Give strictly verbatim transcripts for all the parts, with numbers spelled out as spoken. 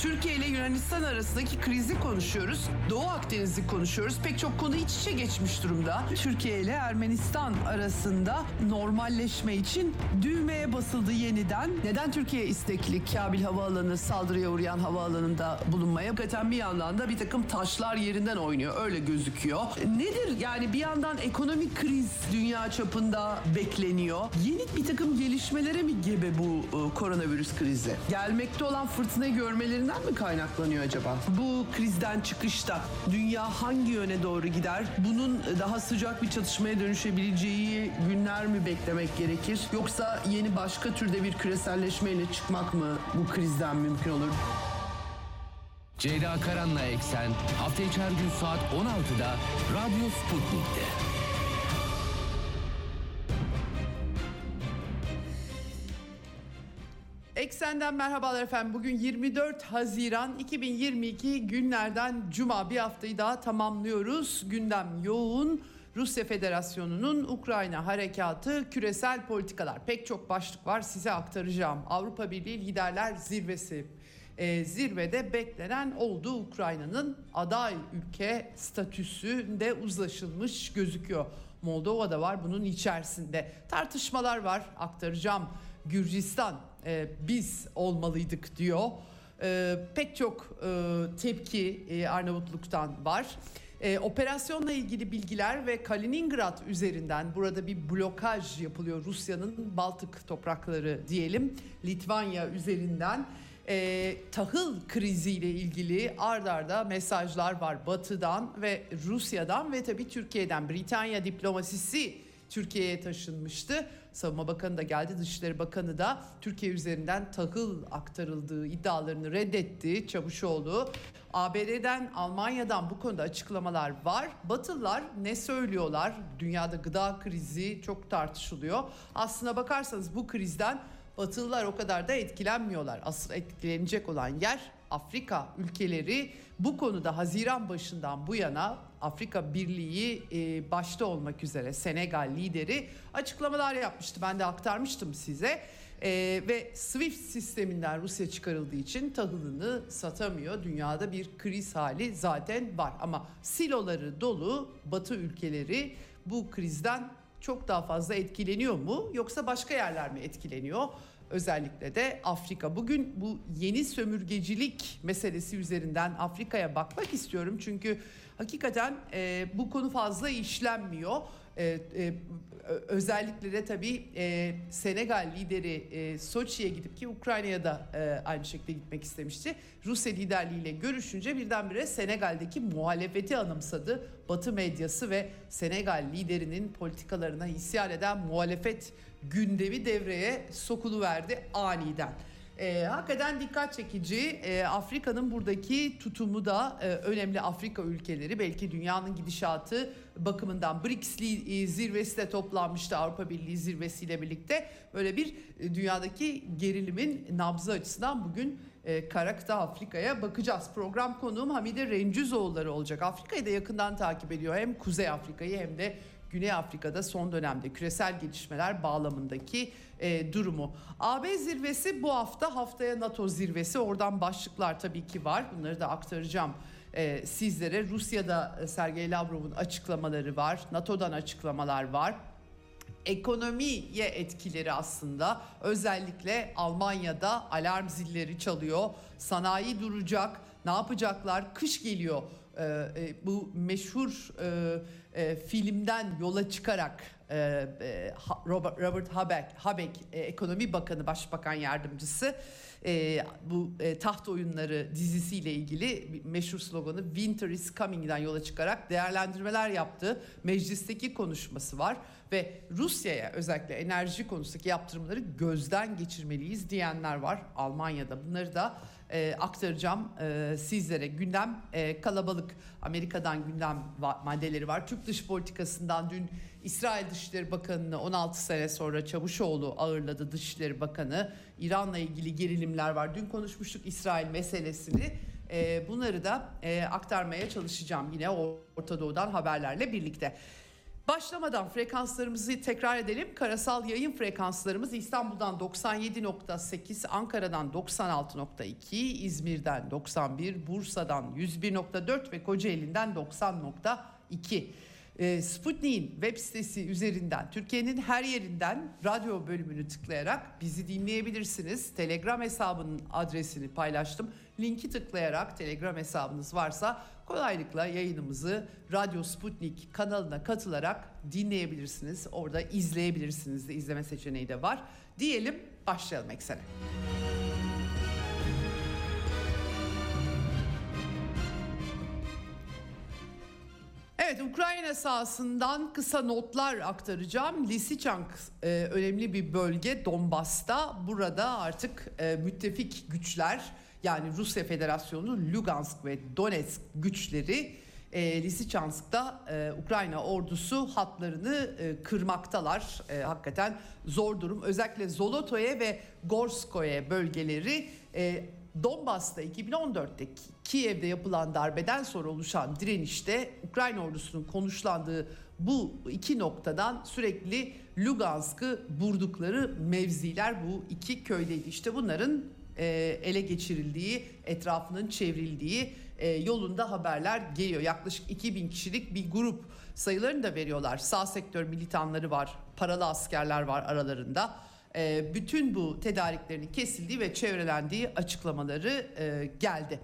Türkiye ile Yunanistan arasındaki krizi konuşuyoruz. Doğu Akdeniz'i konuşuyoruz. Pek çok konu iç içe geçmiş durumda. Türkiye ile Ermenistan arasında normalleşme için düğmeye basıldı yeniden. Neden Türkiye istekli Kabil Havaalanı saldırıya uğrayan havaalanında bulunmaya? Hakikaten bir yandan da bir takım taşlar yerinden oynuyor. Öyle gözüküyor. Nedir? Yani bir yandan ekonomik kriz dünya çapında bekleniyor. Yeni bir takım gelişmelere mi gebe bu e, koronavirüs krizi? Gelmekte olan fırtınayı görmelerinden mi kaynaklanıyor acaba? Bu krizden çıkışta dünya hangi yöne doğru gider? Bunun daha sıcak bir çatışmaya dönüşebileceği günler mi beklemek gerekir? Yoksa yeni başka türde bir küreselleşmeyle çıkmak mı bu krizden mümkün olur? Ceyda Karan'la Eksen hafta içi her gün saat on altıda Radyo Sputnik'te. Eksen'den merhabalar efendim. Bugün yirmi dört Haziran iki bin yirmi iki günlerden Cuma, bir haftayı daha tamamlıyoruz. Gündem yoğun. Rusya Federasyonu'nun Ukrayna harekatı, küresel politikalar, pek çok başlık var, size aktaracağım. Avrupa Birliği Liderler Zirvesi. Ee, zirvede beklenen oldu. Ukrayna'nın aday ülke statüsünde uzlaşılmış gözüküyor. Moldova da var bunun içerisinde. Tartışmalar var, aktaracağım. Gürcistan e, biz olmalıydık diyor. E, pek çok e, tepki e, Arnavutluk'tan var. E, operasyonla ilgili bilgiler ve Kaliningrad üzerinden burada bir blokaj yapılıyor. Rusya'nın Baltık toprakları diyelim, Litvanya üzerinden. E, tahıl kriziyle ilgili ard arda mesajlar var Batı'dan ve Rusya'dan ve tabii Türkiye'den. Britanya diplomasisi Türkiye'ye taşınmıştı. Savunma Bakanı da geldi, Dışişleri Bakanı da Türkiye üzerinden tahıl aktarıldığı iddialarını reddetti. Çavuşoğlu. A B D'den, Almanya'dan bu konuda açıklamalar var. Batılılar ne söylüyorlar? Dünyada gıda krizi çok tartışılıyor. Aslına bakarsanız bu krizden Batılılar o kadar da etkilenmiyorlar. Asıl etkilenecek olan yer Afrika ülkeleri. Bu konuda Haziran başından bu yana Afrika Birliği e, başta olmak üzere Senegal lideri açıklamalar yapmıştı. Ben de aktarmıştım size. E, ve SWIFT sisteminden Rusya çıkarıldığı için tahılını satamıyor. Dünyada bir kriz hali zaten var. Ama siloları dolu Batı ülkeleri bu krizden çok daha fazla etkileniyor mu? Yoksa başka yerler mi etkileniyor? Özellikle de Afrika. Bugün bu yeni sömürgecilik meselesi üzerinden Afrika'ya bakmak istiyorum. Çünkü hakikaten e, bu konu fazla işlenmiyor. E, e, özellikle de tabii e, Senegal lideri e, Soçi'ye gidip, ki Ukrayna'ya da e, aynı şekilde gitmek istemişti. Rusya liderliğiyle görüşünce birdenbire Senegal'deki muhalefeti anımsadı. Batı medyası ve Senegal liderinin politikalarına isyan eden muhalefet gündemi devreye sokuluverdi aniden. E, hakikaten dikkat çekici. E, Afrika'nın buradaki tutumu da e, önemli. Afrika ülkeleri belki dünyanın gidişatı bakımından B R I C S e, zirvesi de toplanmıştı, Avrupa Birliği zirvesiyle birlikte. Böyle bir e, dünyadaki gerilimin nabzı açısından bugün e, Karak'ta Afrika'ya bakacağız. Program konuğum Hamide Rencüzoğulları olacak. Afrika'yı da yakından takip ediyor. Hem Kuzey Afrika'yı hem de Güney Afrika'da son dönemde küresel gelişmeler bağlamındaki e, durumu. A B zirvesi bu hafta, haftaya NATO zirvesi. Oradan başlıklar tabii ki var. Bunları da aktaracağım e, sizlere. Rusya'da e, Sergey Lavrov'un açıklamaları var. NATO'dan açıklamalar var. Ekonomiye etkileri aslında, özellikle Almanya'da alarm zilleri çalıyor. Sanayi duracak. Ne yapacaklar? Kış geliyor. Ee, e, bu meşhur e, e, filmden yola çıkarak e, e, Robert, Robert Habeck, Habeck e, Ekonomi Bakanı, Başbakan Yardımcısı, e, bu e, taht oyunları dizisiyle ilgili meşhur sloganı Winter is Coming'den yola çıkarak değerlendirmeler yaptı. Meclisteki konuşması var ve Rusya'ya özellikle enerji konusundaki yaptırımları gözden geçirmeliyiz diyenler var Almanya'da. Bunları da e, aktaracağım e, sizlere. Gündem e, kalabalık. Amerika'dan gündem va- maddeleri var. Türk dış politikasından dün İsrail Dışişleri Bakanı'nı on altı sene sonra Çavuşoğlu ağırladı, Dışişleri Bakanı. İran'la ilgili gerilimler var. Dün konuşmuştuk İsrail meselesini. E, bunları da e, aktarmaya çalışacağım yine Orta Doğu'dan haberlerle birlikte. Başlamadan frekanslarımızı tekrar edelim. Karasal yayın frekanslarımız İstanbul'dan doksan yedi nokta sekiz, Ankara'dan doksan altı nokta iki, İzmir'den doksan bir, Bursa'dan yüz bir nokta dört ve Kocaeli'nden doksan nokta iki. E, Sputnik'in web sitesi üzerinden Türkiye'nin her yerinden radyo bölümünü tıklayarak bizi dinleyebilirsiniz. Telegram hesabının adresini paylaştım. Linki tıklayarak Telegram hesabınız varsa kolaylıkla yayınımızı Radyo Sputnik kanalına katılarak dinleyebilirsiniz. Orada izleyebilirsiniz de, izleme seçeneği de var. Diyelim, başlayalım eksene. Evet, Ukrayna sahasından kısa notlar aktaracağım. Lysychansk e, önemli bir bölge Donbas'ta. Burada artık e, müttefik güçler, yani Rusya Federasyonu, Lugansk ve Donetsk güçleri e, Lysychansk'ta e, Ukrayna ordusu hatlarını e, kırmaktalar. E, hakikaten zor durum. Özellikle Zolotoye ve Gorskoye bölgeleri e, Donbas'ta iki bin on dörtteki Kiev'de yapılan darbeden sonra oluşan direnişte Ukrayna ordusunun konuşlandığı bu iki noktadan sürekli Lugansk'ı vurdukları mevziler bu iki köydeydi. İşte bunların e, ele geçirildiği, etrafının çevrildiği e, yolunda haberler geliyor. Yaklaşık iki bin kişilik bir grup, sayılarını da veriyorlar. Sağ sektör militanları var, paralı askerler var aralarında. E, bütün bu tedariklerinin kesildiği ve çevrelendiği açıklamaları e, geldi.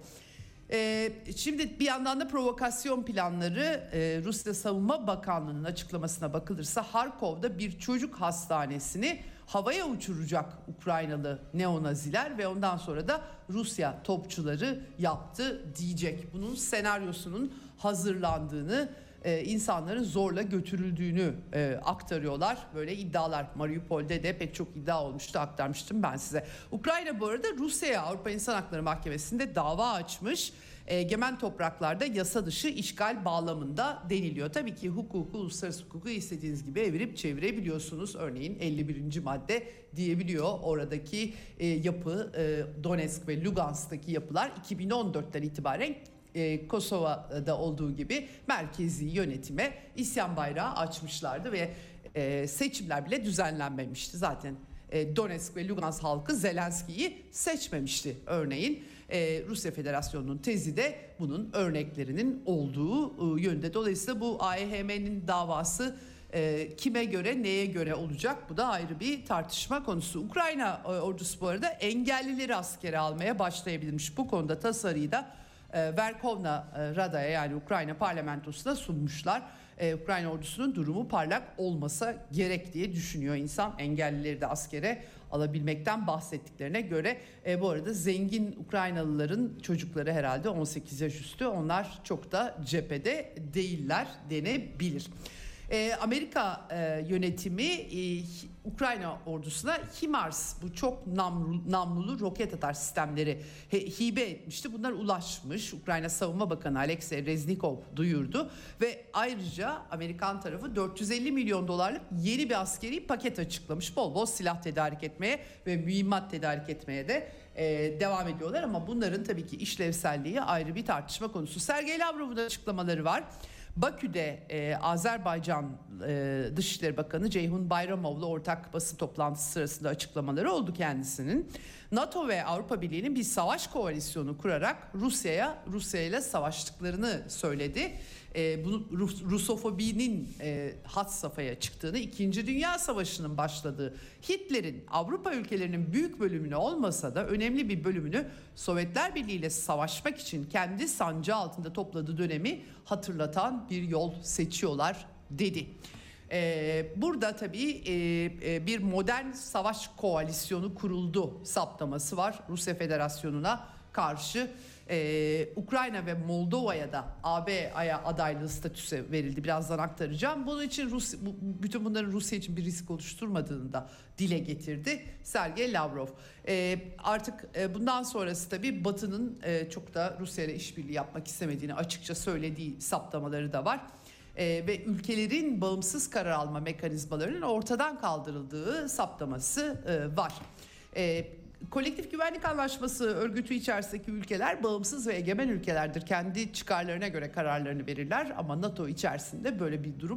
E, şimdi bir yandan da provokasyon planları, e, Rusya Savunma Bakanlığı'nın açıklamasına bakılırsa Harkov'da bir çocuk hastanesini havaya uçuracak Ukraynalı neonaziler ve ondan sonra da Rusya topçuları yaptı diyecek. Bunun senaryosunun hazırlandığını, Ee, insanların zorla götürüldüğünü e, aktarıyorlar. Böyle iddialar Mariupol'de de pek çok iddia olmuştu, aktarmıştım ben size. Ukrayna bu arada Rusya'ya Avrupa İnsan Hakları Mahkemesi'nde dava açmış. Egemen topraklarda yasa dışı işgal bağlamında deniliyor. Tabii ki hukuku, uluslararası hukuku istediğiniz gibi evirip çevirebiliyorsunuz. Örneğin elli birinci madde diyebiliyor oradaki e, yapı, e, Donetsk ve Lugansk'taki yapılar iki bin on dörtten itibaren Ee, Kosova'da olduğu gibi merkezi yönetime isyan bayrağı açmışlardı ve e, seçimler bile düzenlenmemişti. Zaten e, Donetsk ve Lugansk halkı Zelenski'yi seçmemişti örneğin. E, Rusya Federasyonu'nun tezi de bunun örneklerinin olduğu e, yönde. Dolayısıyla bu A E H M'nin davası e, kime göre, neye göre olacak? Bu da ayrı bir tartışma konusu. Ukrayna e, ordusu bu arada engellileri askere almaya başlayabilirmiş. Bu konuda tasarıyı da Verkhovna Rada'ya, yani Ukrayna parlamentosuna sunmuşlar. Ee, Ukrayna ordusunun durumu parlak olmasa gerek diye düşünüyor insan. Engellileri de askere alabilmekten bahsettiklerine göre. E, bu arada zengin Ukraynalıların çocukları herhalde on sekiz yaş üstü. Onlar çok da cephede değiller denebilir. Ee, Amerika e, yönetimi e, Ukrayna ordusuna HIMARS, bu çok namlu, namlulu roket atar sistemleri he, hibe etmişti. Bunlar ulaşmış. Ukrayna Savunma Bakanı Alexey Reznikov duyurdu ve ayrıca Amerikan tarafı dört yüz elli milyon dolarlık yeni bir askeri paket açıklamış. Bol bol silah tedarik etmeye ve mühimmat tedarik etmeye de e, devam ediyorlar ama bunların tabii ki işlevselliği ayrı bir tartışma konusu. Sergey Lavrov'un açıklamaları var. Bakü'de e, Azerbaycan e, Dışişleri Bakanı Ceyhun Bayramov'la ortak basın toplantısı sırasında açıklamaları oldu kendisinin. NATO ve Avrupa Birliği'nin bir savaş koalisyonu kurarak Rusya'ya Rusya ile savaştıklarını söyledi. E, bunu Rus, Rusofobinin e, had safhaya çıktığını, İkinci Dünya Savaşı'nın başladığı, Hitler'in Avrupa ülkelerinin büyük bölümünü olmasa da önemli bir bölümünü Sovyetler Birliği ile savaşmak için kendi sancağı altında topladığı dönemi hatırlatan bir yol seçiyorlar dedi. Ee, burada tabii e, bir modern savaş koalisyonu kuruldu saptaması var Rusya Federasyonu'na karşı. Ee, Ukrayna ve Moldova'ya da A B adaylığı statüsü verildi. Birazdan aktaracağım. Bunun için Rusya, bu, bütün bunların Rusya için bir risk oluşturmadığını da dile getirdi Sergey Lavrov. Ee, artık e, bundan sonrası tabii Batı'nın e, çok da Rusya ile işbirliği yapmak istemediğini açıkça söylediği saptamaları da var. Ee, ve ülkelerin bağımsız karar alma mekanizmalarının ortadan kaldırıldığı saptaması e, var. E, Kolektif Güvenlik Anlaşması örgütü içerisindeki ülkeler bağımsız ve egemen ülkelerdir. Kendi çıkarlarına göre kararlarını verirler ama NATO içerisinde böyle bir durum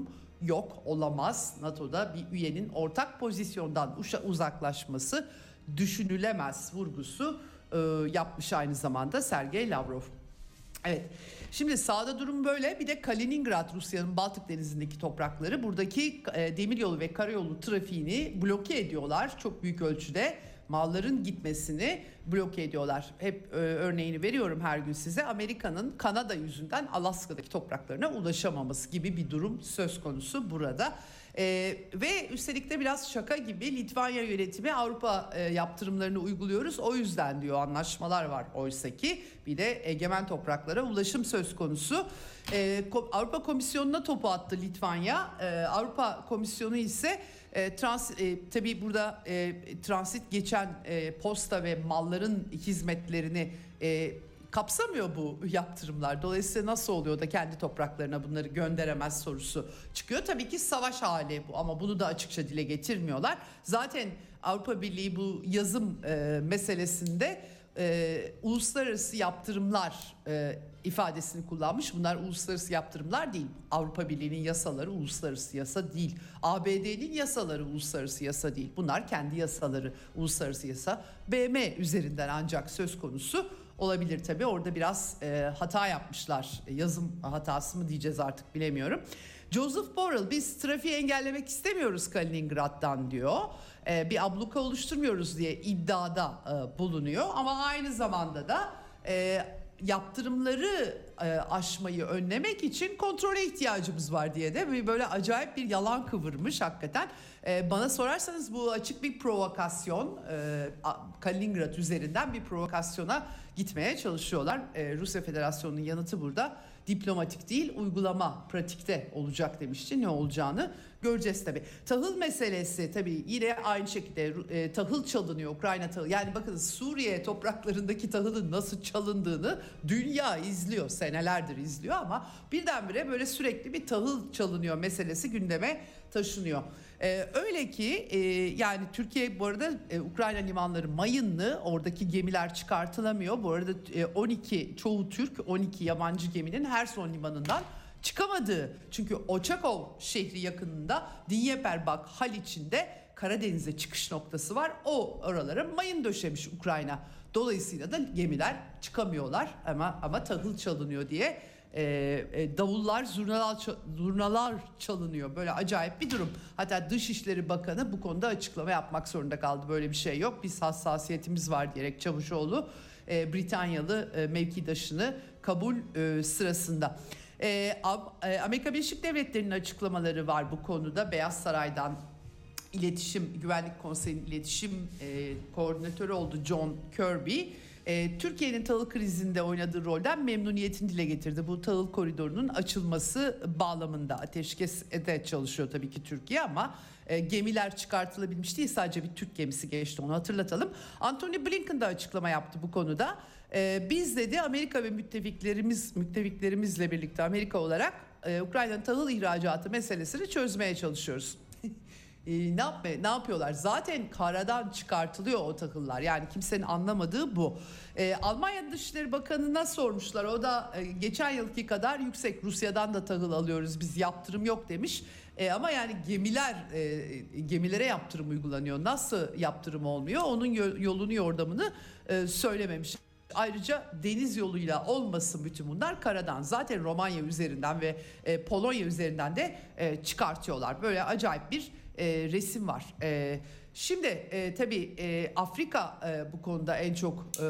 yok, olamaz. NATO'da bir üyenin ortak pozisyondan uzaklaşması düşünülemez vurgusu e, yapmış aynı zamanda Sergey Lavrov. Evet. Şimdi sahada durum böyle. Bir de Kaliningrad, Rusya'nın Baltık Denizi'ndeki toprakları, buradaki e, demiryolu ve karayolu trafiğini bloke ediyorlar çok büyük ölçüde. Malların gitmesini bloke ediyorlar. Hep e, örneğini veriyorum her gün size. Amerika'nın Kanada yüzünden Alaska'daki topraklarına ulaşamaması gibi bir durum söz konusu burada. Ee, ve üstelik de biraz şaka gibi Litvanya yönetimi Avrupa e, yaptırımlarını uyguluyoruz. O yüzden diyor, anlaşmalar var oysa ki bir de egemen topraklara ulaşım söz konusu. Ee, Avrupa Komisyonu'na topu attı Litvanya. Ee, Avrupa Komisyonu ise e, trans, e, tabii burada e, transit geçen e, posta ve malların hizmetlerini e, kapsamıyor bu yaptırımlar. Dolayısıyla nasıl oluyor da kendi topraklarına bunları gönderemez sorusu çıkıyor. Tabii ki savaş hali bu ama bunu da açıkça dile getirmiyorlar. Zaten Avrupa Birliği bu yazım e, meselesinde e, uluslararası yaptırımlar e, ifadesini kullanmış. Bunlar uluslararası yaptırımlar değil. Avrupa Birliği'nin yasaları uluslararası yasa değil. A B D'nin yasaları uluslararası yasa değil. Bunlar kendi yasaları, uluslararası yasa. B M üzerinden ancak söz konusu olabilir tabii. Orada biraz e, hata yapmışlar. Yazım hatası mı diyeceğiz artık, bilemiyorum. Joseph Borrell, biz trafiği engellemek istemiyoruz Kaliningrad'dan diyor. E, bir abluka oluşturmuyoruz diye iddiada e, bulunuyor. Ama aynı zamanda da e, yaptırımları e, aşmayı önlemek için kontrole ihtiyacımız var diye de bir böyle acayip bir yalan kıvırmış hakikaten. E, bana sorarsanız bu açık bir provokasyon. E, Kaliningrad üzerinden bir provokasyona gitmeye çalışıyorlar. E, Rusya Federasyonu'nun yanıtı burada diplomatik değil, uygulama pratikte olacak demişti. Ne olacağını göreceğiz tabii. Tahıl meselesi tabii yine aynı şekilde e, tahıl çalınıyor, Ukrayna tahıl. Yani bakın, Suriye topraklarındaki tahılın nasıl çalındığını dünya izliyor, senelerdir izliyor ama birdenbire böyle sürekli bir tahıl çalınıyor meselesi gündeme taşınıyor. Ee, öyle ki e, yani Türkiye bu arada e, Ukrayna limanları mayınlı, oradaki gemiler çıkartılamıyor. Bu arada e, on iki çoğu Türk, on iki yabancı geminin Herson limanından çıkamadığı, çünkü Oçakov şehri yakınında Dnyeperbak Haliç'inde Karadeniz'e çıkış noktası var. O oralara mayın döşemiş Ukrayna. Dolayısıyla da gemiler çıkamıyorlar ama ama tahıl çalınıyor diye e, e, davullar, zurnalar, zurnalar çalınıyor. Böyle acayip bir durum. Hatta Dışişleri Bakanı bu konuda açıklama yapmak zorunda kaldı. Böyle bir şey yok, biz hassasiyetimiz var diyerek Çavuşoğlu e, Britanyalı e, mevkidaşını kabul e, sırasında. E, Amerika Birleşik Devletleri'nin açıklamaları var bu konuda. Beyaz Saray'dan İletişim Güvenlik Konseyi'nin iletişim e, koordinatörü oldu John Kirby. E, Türkiye'nin tahıl krizinde oynadığı rolden memnuniyetini dile getirdi. Bu tahıl koridorunun açılması bağlamında ateşkeste çalışıyor tabii ki Türkiye ama e, gemiler çıkartılabilmiş değil. Sadece bir Türk gemisi geçti, onu hatırlatalım. Antony Blinken de açıklama yaptı bu konuda. E, biz dedi Amerika ve müttefiklerimiz müttefiklerimizle birlikte Amerika olarak e, Ukrayna'nın tahıl ihracatı meselesini çözmeye çalışıyoruz. E, ne yapmaya, ne yapıyorlar? Zaten karadan çıkartılıyor o tahıllar. Yani kimsenin anlamadığı bu. E, Almanya Dışişleri Bakanı'na sormuşlar. O da e, geçen yılki kadar yüksek. Rusya'dan da tahıl alıyoruz, biz yaptırım yok demiş. E, ama yani gemiler e, gemilere yaptırım uygulanıyor. Nasıl yaptırım olmuyor? Onun yolunu yordamını e, söylememiş. Ayrıca deniz yoluyla olmasın bütün bunlar, karadan. Zaten Romanya üzerinden ve e, Polonya üzerinden de e, çıkartıyorlar. Böyle acayip bir e, resim var. E, şimdi e, tabii e, Afrika e, bu konuda en çok e,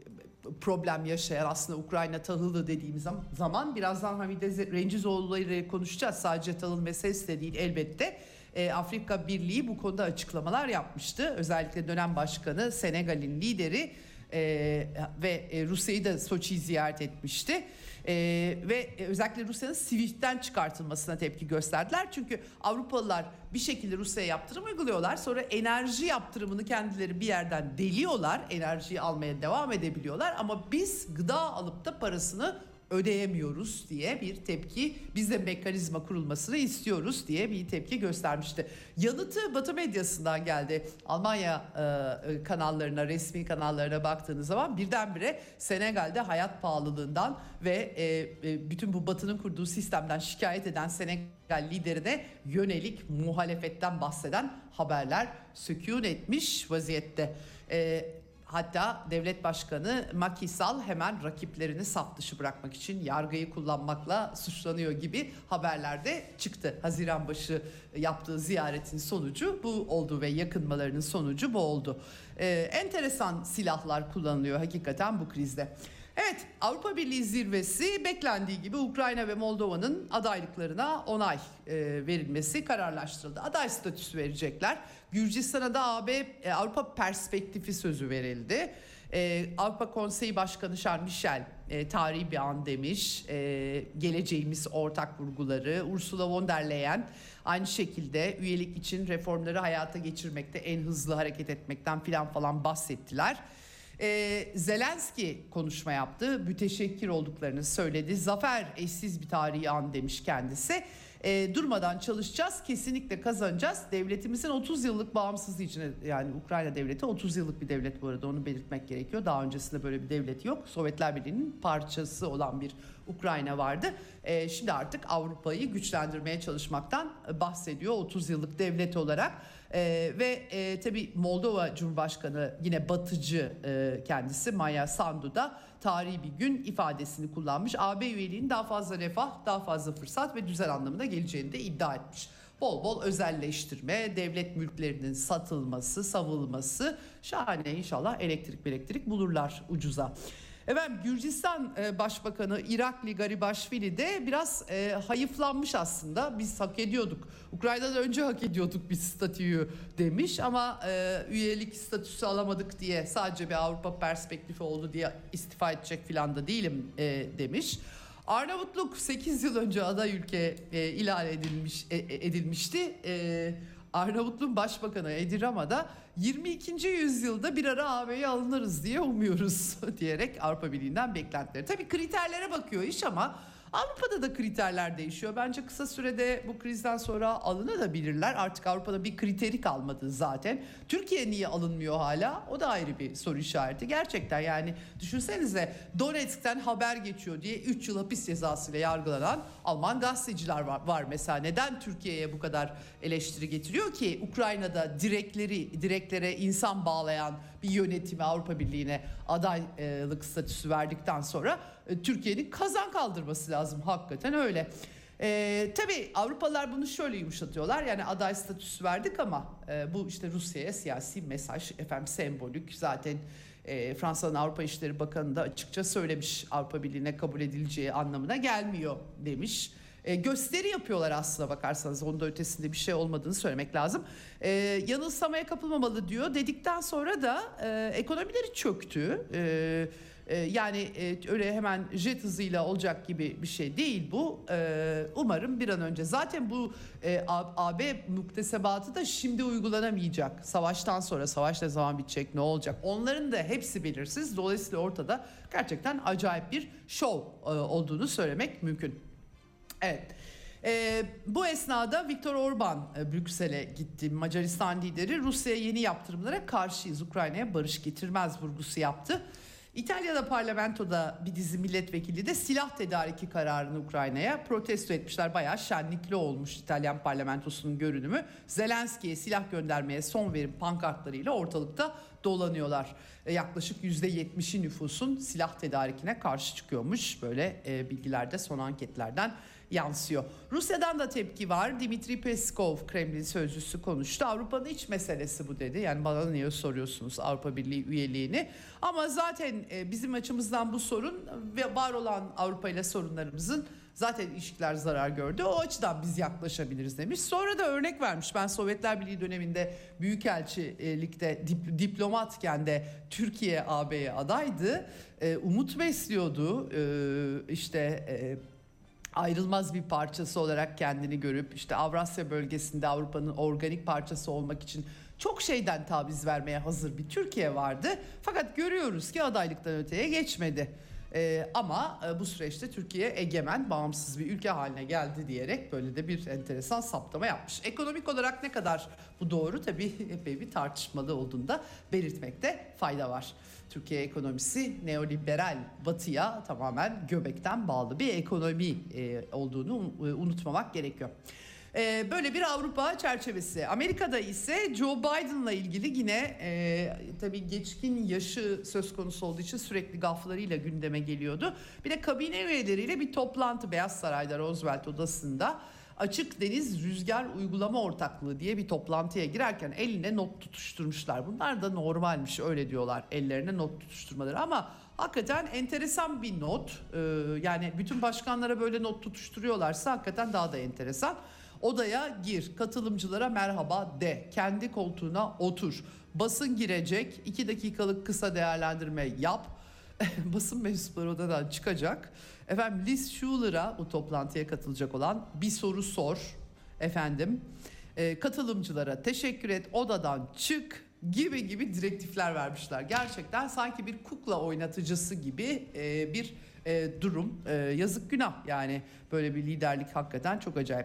problem yaşayan, aslında Ukrayna tahılı dediğimiz zaman birazdan Hamide Rencizoğlu ile konuşacağız. Sadece tahıl meselesi de değil elbette. E, Afrika Birliği bu konuda açıklamalar yapmıştı. Özellikle dönem başkanı, Senegal'in lideri Ee, ve e, Rusya'yı da Soçi'yi ziyaret etmişti. Ee, ve özellikle Rusya'nın Swift'ten çıkartılmasına tepki gösterdiler. Çünkü Avrupalılar bir şekilde Rusya'ya yaptırım uyguluyorlar. Sonra enerji yaptırımını kendileri bir yerden deliyorlar. Enerjiyi almaya devam edebiliyorlar. Ama biz gıda alıp da parasını ödeyemiyoruz diye bir tepki, biz de mekanizma kurulmasını istiyoruz diye bir tepki göstermişti. Yanıtı Batı medyasından geldi. Almanya e, kanallarına, resmi kanallarına baktığınız zaman birdenbire Senegal'de hayat pahalılığından ve e, e, bütün bu Batı'nın kurduğu sistemden şikayet eden Senegal liderine yönelik muhalefetten bahseden haberler sükûn etmiş vaziyette. E, Hatta devlet başkanı Macky Sall hemen rakiplerini saf dışı bırakmak için yargıyı kullanmakla suçlanıyor gibi haberlerde çıktı. Haziran başı yaptığı ziyaretin sonucu bu oldu ve yakınmalarının sonucu bu oldu. Ee, enteresan silahlar kullanılıyor hakikaten bu krizde. Evet, Avrupa Birliği zirvesi beklendiği gibi Ukrayna ve Moldova'nın adaylıklarına onay e, verilmesi kararlaştırıldı. Aday statüsü verecekler. Gürcistan'a da A B e, Avrupa perspektifi sözü verildi. E, Avrupa Konseyi Başkanı Charles Michel e, tarihi bir an demiş. E, geleceğimiz ortak vurguları. Ursula von der Leyen aynı şekilde üyelik için reformları hayata geçirmekte en hızlı hareket etmekten filan falan bahsettiler. Ee, Zelenski konuşma yaptı. Müteşekkir olduklarını söyledi. Zafer eşsiz bir tarihi an demiş kendisi. Ee, durmadan çalışacağız. Kesinlikle kazanacağız. Devletimizin otuz yıllık bağımsızlığı için, yani Ukrayna devleti otuz yıllık bir devlet bu arada, onu belirtmek gerekiyor. Daha öncesinde böyle bir devlet yok. Sovyetler Birliği'nin parçası olan bir Ukrayna vardı. Ee, şimdi artık Avrupa'yı güçlendirmeye çalışmaktan bahsediyor otuz yıllık devlet olarak. Ee, ve e, tabii Moldova Cumhurbaşkanı yine batıcı e, kendisi Maya Sandu da tarihi bir gün ifadesini kullanmış. A B üyeliğinin daha fazla refah, daha fazla fırsat ve düzen anlamına geleceğini de iddia etmiş. Bol bol özelleştirme, devlet mülklerinin satılması, savılması, şahane, inşallah elektrik elektrik bulurlar ucuza. Efendim, Gürcistan Başbakanı İrakli Garibashvili de biraz e, hayıflanmış aslında. Biz hak ediyorduk. Ukrayna'dan önce hak ediyorduk biz statüyü demiş ama e, üyelik statüsü alamadık diye, sadece bir Avrupa perspektifi oldu diye istifa edecek filan da değilim e, demiş. Arnavutluk sekiz yıl önce aday ülke e, ilan edilmiş e, edilmişti. E, Arnavutluğun Başbakanı Edi Rama da yirmi ikinci yüzyılda bir ara A B'ye alınırız diye umuyoruz diyerek Avrupa Birliği'nden beklentileri. Tabii kriterlere bakıyor iş ama Avrupa'da da kriterler değişiyor. Bence kısa sürede bu krizden sonra alınabilirler. Artık Avrupa'da bir kriteri kalmadı zaten. Türkiye niye alınmıyor hala? O da ayrı bir soru işareti. Gerçekten yani düşünsenize, Donetsk'ten haber geçiyor diye üç yıl hapis cezasıyla yargılanan Alman gazeteciler var, var mesela. Neden Türkiye'ye bu kadar eleştiri getiriyor ki? Ukrayna'da direkleri, direklere insan bağlayan bir yönetimi Avrupa Birliği'ne adaylık statüsü verdikten sonra Türkiye'nin kazan kaldırması lazım, hakikaten öyle. Ee, tabii Avrupalılar bunu şöyle yumuşatıyorlar, yani aday statüsü verdik ama e, bu işte Rusya'ya siyasi mesaj, efendim sembolik. Zaten e, Fransa'nın Avrupa İşleri Bakanı da açıkça söylemiş, Avrupa Birliği'ne kabul edileceği anlamına gelmiyor demiş. E, gösteri yapıyorlar aslına bakarsanız, onun da ötesinde bir şey olmadığını söylemek lazım. E, yanılsamaya kapılmamalı diyor dedikten sonra da e, ekonomileri çöktü. E, Yani öyle hemen jet hızıyla olacak gibi bir şey değil bu. Umarım bir an önce, zaten bu A B muktesebatı da şimdi uygulanamayacak. Savaştan sonra, savaş ne zaman bitecek, ne olacak? Onların da hepsi belirsiz. Dolayısıyla ortada gerçekten acayip bir şov olduğunu söylemek mümkün. Evet. Ee, bu esnada Viktor Orban e, Brüksel'e gitti. Macaristan lideri Rusya'ya yeni yaptırımlara karşıyız, Ukrayna'ya barış getirmez vurgusu yaptı. İtalya'da parlamentoda bir dizi milletvekili de silah tedariki kararını Ukrayna'ya protesto etmişler. Bayağı şenlikli olmuş İtalyan parlamentosunun görünümü. Zelenski'ye silah göndermeye son verin pankartlarıyla ortalıkta dolanıyorlar. E, yaklaşık yüzde yetmişi nüfusun silah tedarikine karşı çıkıyormuş. Böyle e, bilgiler de son anketlerden yansıyor. Rusya'dan da tepki var. Dmitri Peskov, Kremlin sözcüsü, konuştu. Avrupa'nın iç meselesi bu dedi. Yani bana niye soruyorsunuz Avrupa Birliği üyeliğini? Ama zaten bizim açımızdan bu sorun ve var olan Avrupa ile sorunlarımızın zaten ilişkiler zarar gördü. O açıdan biz yaklaşabiliriz demiş. Sonra da örnek vermiş. Ben Sovyetler Birliği döneminde büyükelçilikte dip, diplomatken de Türkiye A B'ye adaydı. Umut besliyordu. İşte ayrılmaz bir parçası olarak kendini görüp işte Avrasya bölgesinde Avrupa'nın organik parçası olmak için çok şeyden taviz vermeye hazır bir Türkiye vardı. Fakat görüyoruz ki adaylıktan öteye geçmedi. Ee, ama e, bu süreçte Türkiye egemen, bağımsız bir ülke haline geldi diyerek böyle de bir enteresan saptama yapmış. Ekonomik olarak ne kadar bu doğru, tabii epey bir tartışmalı olduğunu da belirtmekte fayda var. Türkiye ekonomisi neoliberal batıya tamamen göbekten bağlı bir ekonomi e, olduğunu unutmamak gerekiyor. E, böyle bir Avrupa çerçevesi. Amerika'da ise Joe Biden'la ilgili yine e, tabii geçkin yaşı söz konusu olduğu için sürekli gaflarıyla gündeme geliyordu. Bir de kabine üyeleriyle bir toplantı Beyaz Saray'da Roosevelt Odası'nda. Açık Deniz Rüzgar Uygulama Ortaklığı diye bir toplantıya girerken eline not tutuşturmuşlar. Bunlar da normalmiş, öyle diyorlar, ellerine not tutuşturmaları, ama hakikaten enteresan bir not. Ee, yani bütün başkanlara böyle not tutuşturuyorlarsa hakikaten daha da enteresan. Odaya gir, katılımcılara merhaba de, kendi koltuğuna otur, basın girecek, iki dakikalık kısa değerlendirme yap. Basın mensupları odadan çıkacak. Efendim Liz Schuler'a, bu toplantıya katılacak olan, bir soru sor. Efendim e, katılımcılara teşekkür et, odadan çık gibi gibi direktifler vermişler. Gerçekten sanki bir kukla oynatıcısı gibi e, bir e, durum. E, yazık günah yani, böyle bir liderlik hakikaten çok acayip.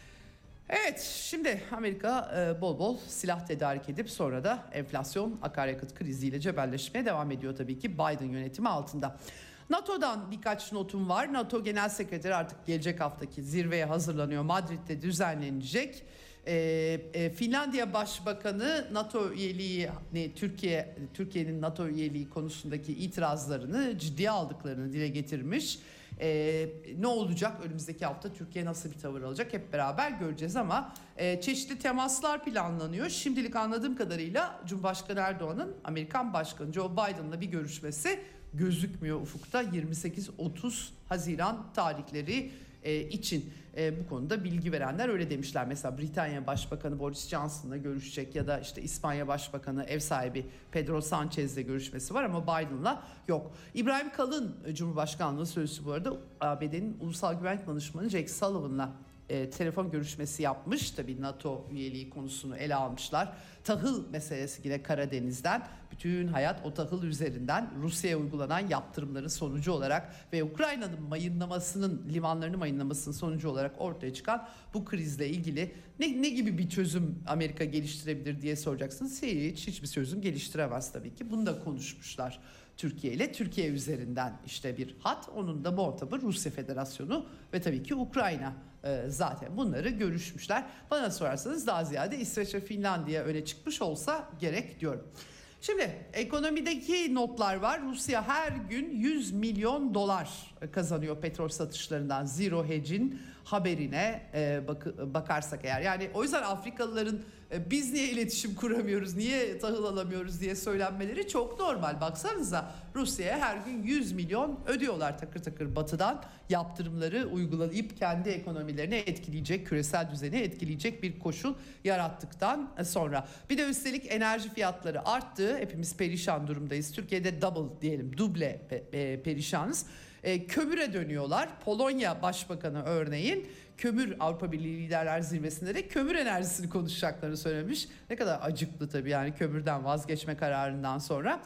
Evet, şimdi Amerika e, bol bol silah tedarik edip sonra da enflasyon, akaryakıt kriziyle cebelleşmeye devam ediyor tabii ki Biden yönetimi altında. NATO'dan birkaç notum var. NATO Genel Sekreteri artık gelecek haftaki zirveye hazırlanıyor. Madrid'de düzenlenecek. E, e, Finlandiya Başbakanı NATO üyeliği, ne, Türkiye Türkiye'nin NATO üyeliği konusundaki itirazlarını ciddiye aldıklarını dile getirmiş. Ee, ne olacak önümüzdeki hafta, Türkiye nasıl bir tavır alacak hep beraber göreceğiz, ama e, çeşitli temaslar planlanıyor. Şimdilik anladığım kadarıyla Cumhurbaşkanı Erdoğan'ın Amerikan Başkanı Joe Biden'la bir görüşmesi gözükmüyor ufukta yirmi sekiz otuz Haziran tarihleri e, için. E, bu konuda bilgi verenler öyle demişler. Mesela Britanya Başbakanı Boris Johnson'la görüşecek ya da işte İspanya Başbakanı, ev sahibi Pedro Sanchez'le görüşmesi var ama Biden'la yok. İbrahim Kalın Cumhurbaşkanlığı sözcüsü bu arada A B D'nin Ulusal Güvenlik Danışmanı Jake Sullivan'la e, telefon görüşmesi yapmış. Tabii NATO üyeliği konusunu ele almışlar. Tahıl meselesi yine Karadeniz'den, bütün hayat o tahıl üzerinden, Rusya'ya uygulanan yaptırımların sonucu olarak ve Ukrayna'nın mayınlamasının, limanlarını mayınlamasının sonucu olarak ortaya çıkan bu krizle ilgili ne, ne gibi bir çözüm Amerika geliştirebilir diye soracaksınız. Hiç hiçbir çözüm geliştiremez tabii ki. Bunu da konuşmuşlar Türkiye ile. Türkiye üzerinden işte bir hat, onun da muhatabı Rusya Federasyonu ve tabii ki Ukrayna. Ee, zaten bunları görüşmüşler. Bana sorarsanız daha ziyade İsveç ve Finlandiya öne çıkmış olsa gerek diyorum. Şimdi ekonomideki notlar var. Rusya her gün yüz milyon dolar kazanıyor petrol satışlarından. Zero Hedge'in haberine e, bak- bakarsak eğer. Yani o yüzden Afrikalıların e, biz niye iletişim kuramıyoruz, niye tahıl alamıyoruz diye söylenmeleri çok normal. Baksanıza Rusya'ya her gün yüz milyon ödüyorlar takır takır batıdan, yaptırımları uygulayıp kendi ekonomilerini etkileyecek, küresel düzeni etkileyecek bir koşul yarattıktan sonra. Bir de üstelik enerji fiyatları arttı. Hepimiz perişan durumdayız. Türkiye'de double diyelim, duble pe- perişanız. E, kömüre dönüyorlar. Polonya Başbakanı örneğin kömür, Avrupa Birliği Liderler Zirvesi'nde de kömür enerjisini konuşacaklarını söylemiş. Ne kadar acıklı tabii yani, kömürden vazgeçme kararından sonra.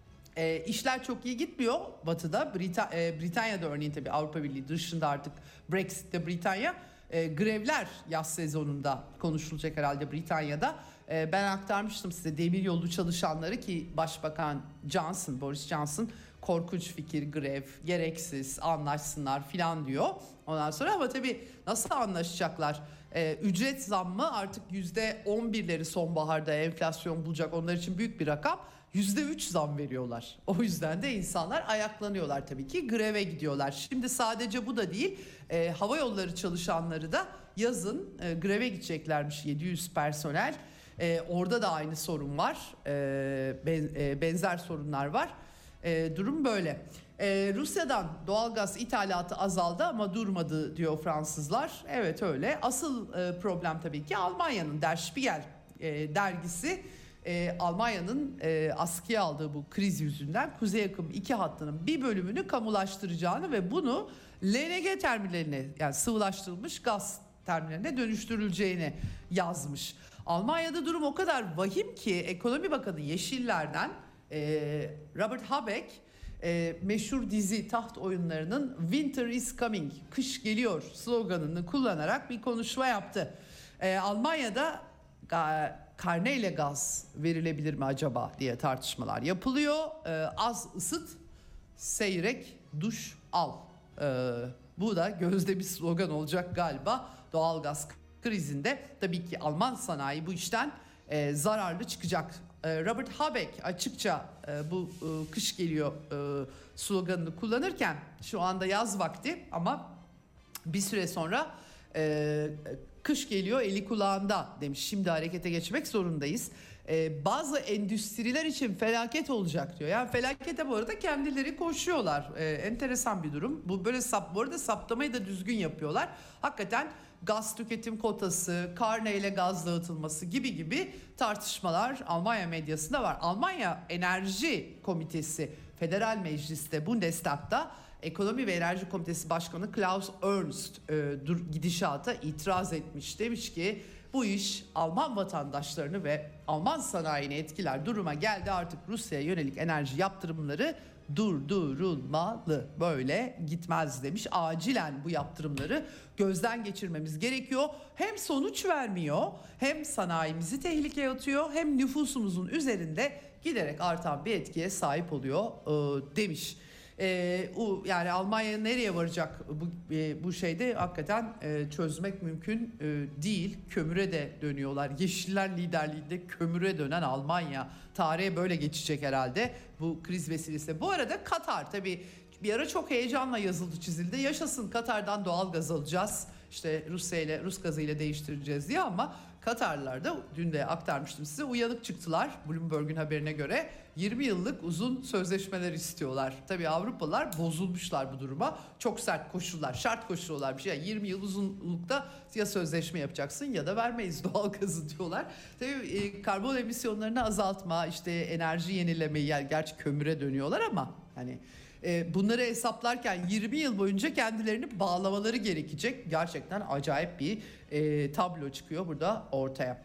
E, işler çok iyi gitmiyor Batı'da. Brita- e, Britanya'da örneğin tabii Avrupa Birliği dışında artık Brexit'te Britanya. E, grevler yaz sezonunda konuşulacak herhalde Britanya'da. E, ben aktarmıştım size demiryolu çalışanları, ki Başbakan Johnson, Boris Johnson korkunç fikir grev, gereksiz, anlaşsınlar filan diyor. Ondan sonra ama tabii nasıl anlaşacaklar? Ee, ücret zammı artık yüzde on birleri sonbaharda enflasyon bulacak, onlar için büyük bir rakam. yüzde üç zam veriyorlar. O yüzden de insanlar ayaklanıyorlar tabii ki, greve gidiyorlar. Şimdi sadece bu da değil, e, hava yolları çalışanları da yazın e, greve gideceklermiş, yedi yüz personel. E, orada da aynı sorun var, e, ben, e, benzer sorunlar var. E, durum böyle. E, Rusya'dan doğalgaz ithalatı azaldı ama durmadı diyor Fransızlar. Evet öyle. Asıl e, problem tabii ki Almanya'nın Der Spiegel e, dergisi. E, Almanya'nın e, askıya aldığı bu kriz yüzünden Kuzey Akım iki hattının bir bölümünü kamulaştıracağını ve bunu L N G terminaline, yani sıvılaştırılmış gaz terminaline dönüştürüleceğini yazmış. Almanya'da durum o kadar vahim ki Ekonomi Bakanı Yeşiller'den Robert Habeck e, meşhur dizi taht oyunlarının Winter is coming, kış geliyor sloganını kullanarak bir konuşma yaptı. E, Almanya'da ga, karneyle gaz verilebilir mi acaba diye tartışmalar yapılıyor. E, az ısıt, seyrek duş al. E, bu da gözde bir slogan olacak galiba. Doğalgaz krizinde tabii ki Alman sanayi bu işten e, zararlı çıkacak. E, Robert Habeck açıkça e, bu e, kış geliyor e, sloganını kullanırken, şu anda yaz vakti ama bir süre sonra e, kış geliyor eli kulağında demiş. Şimdi harekete geçmek zorundayız. E, bazı endüstriler için felaket olacak diyor. Yani felakete bu arada kendileri koşuyorlar. E, enteresan bir durum. Bu böyle sap, bu arada saptamayı da düzgün yapıyorlar. Hakikaten gaz tüketim kotası, karneyle gaz dağıtılması gibi gibi tartışmalar Almanya medyasında var. Almanya Enerji Komitesi Federal Meclis'te, Bundestag'da Ekonomi ve Enerji Komitesi Başkanı Klaus Ernst e, dur, gidişata itiraz etmiş. Demiş ki bu iş Alman vatandaşlarını ve Alman sanayini etkiler duruma geldi. Artık Rusya'ya yönelik enerji yaptırımları durdurulmalı. Böyle gitmez demiş. Acilen bu yaptırımları gözden geçirmemiz gerekiyor. Hem sonuç vermiyor, hem sanayimizi tehlikeye atıyor, hem nüfusumuzun üzerinde giderek artan bir etkiye sahip oluyor e, demiş. E, o, yani Almanya nereye varacak bu, e, bu şeyde hakikaten e, çözmek mümkün e, değil. Kömüre de dönüyorlar. Yeşiller liderliğinde kömüre dönen Almanya tarihe böyle geçecek herhalde bu kriz vesilesiyle. Bu arada Katar tabii bir ara çok heyecanla yazıldı, çizildi. Yaşasın, Katar'dan doğal gaz alacağız. İşte Rusya ile Rus gazı ile değiştireceğiz diye, ama Katarlılar da dün de aktarmıştım size, uyanık çıktılar. Bloomberg'un haberine göre yirmi yıllık uzun sözleşmeler istiyorlar. Tabii Avrupalılar bozulmuşlar bu duruma. Çok sert koşullar, şart koşuyorlar bir şey. Yani yirmi yıl uzunlukta ya sözleşme yapacaksın ya da vermeyiz doğalgazı diyorlar. Tabii e, karbon emisyonlarını azaltma, işte enerji yenilemeyi, yani gerçi kömüre dönüyorlar ama hani e, bunları hesaplarken yirmi yıl boyunca kendilerini bağlamaları gerekecek. Gerçekten acayip bir e, tablo çıkıyor burada ortaya.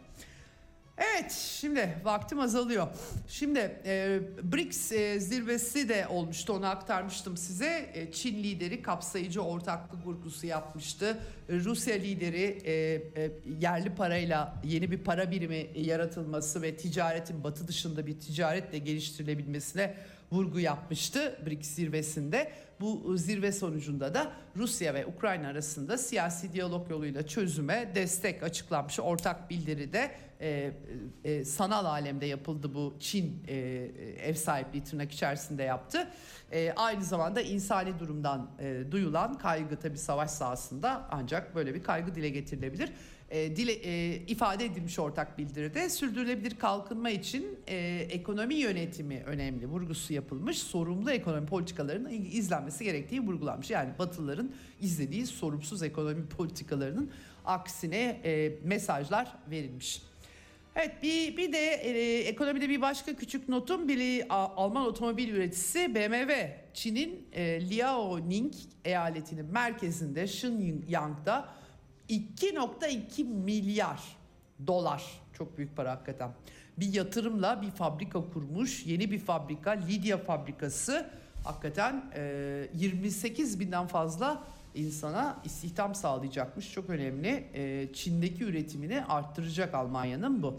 Evet, şimdi vaktim azalıyor. Şimdi e, B R I C S e, zirvesi de olmuştu, onu aktarmıştım size. E, Çin lideri kapsayıcı ortaklık vurgusu yapmıştı. E, Rusya lideri e, e, yerli parayla yeni bir para birimi yaratılması ve ticaretin batı dışında bir ticaretle geliştirilebilmesine vurgu yapmıştı B R I C S zirvesinde. Bu zirve sonucunda da Rusya ve Ukrayna arasında siyasi diyalog yoluyla çözüme destek açıklanmış. Ortak bildiride e, e, sanal alemde yapıldı bu. Çin e, ev sahipliği tırnak içerisinde yaptı. E, aynı zamanda insani durumdan e, duyulan kaygı, tabii savaş sahasında ancak böyle bir kaygı dile getirilebilir. E, dile, e, ifade edilmiş ortak bildiride sürdürülebilir kalkınma için e, ekonomi yönetimi önemli vurgusu yapılmış. Sorumlu ekonomi politikalarının izlenmesi gerektiği vurgulanmış. Yani Batılıların izlediği sorumsuz ekonomi politikalarının aksine e, mesajlar verilmiş. Evet, bir, bir de e, ekonomide bir başka küçük notum, bir Alman otomobil üreticisi B M W, Çin'in e, Liaoning eyaletinin merkezinde Shenyang'da iki nokta iki milyar dolar, çok büyük para hakikaten, bir yatırımla bir fabrika kurmuş. Yeni bir fabrika, Lidya fabrikası, hakikaten e, yirmi sekiz binden fazla insana istihdam sağlayacakmış. Çok önemli. E, Çin'deki üretimini arttıracak Almanya'nın bu.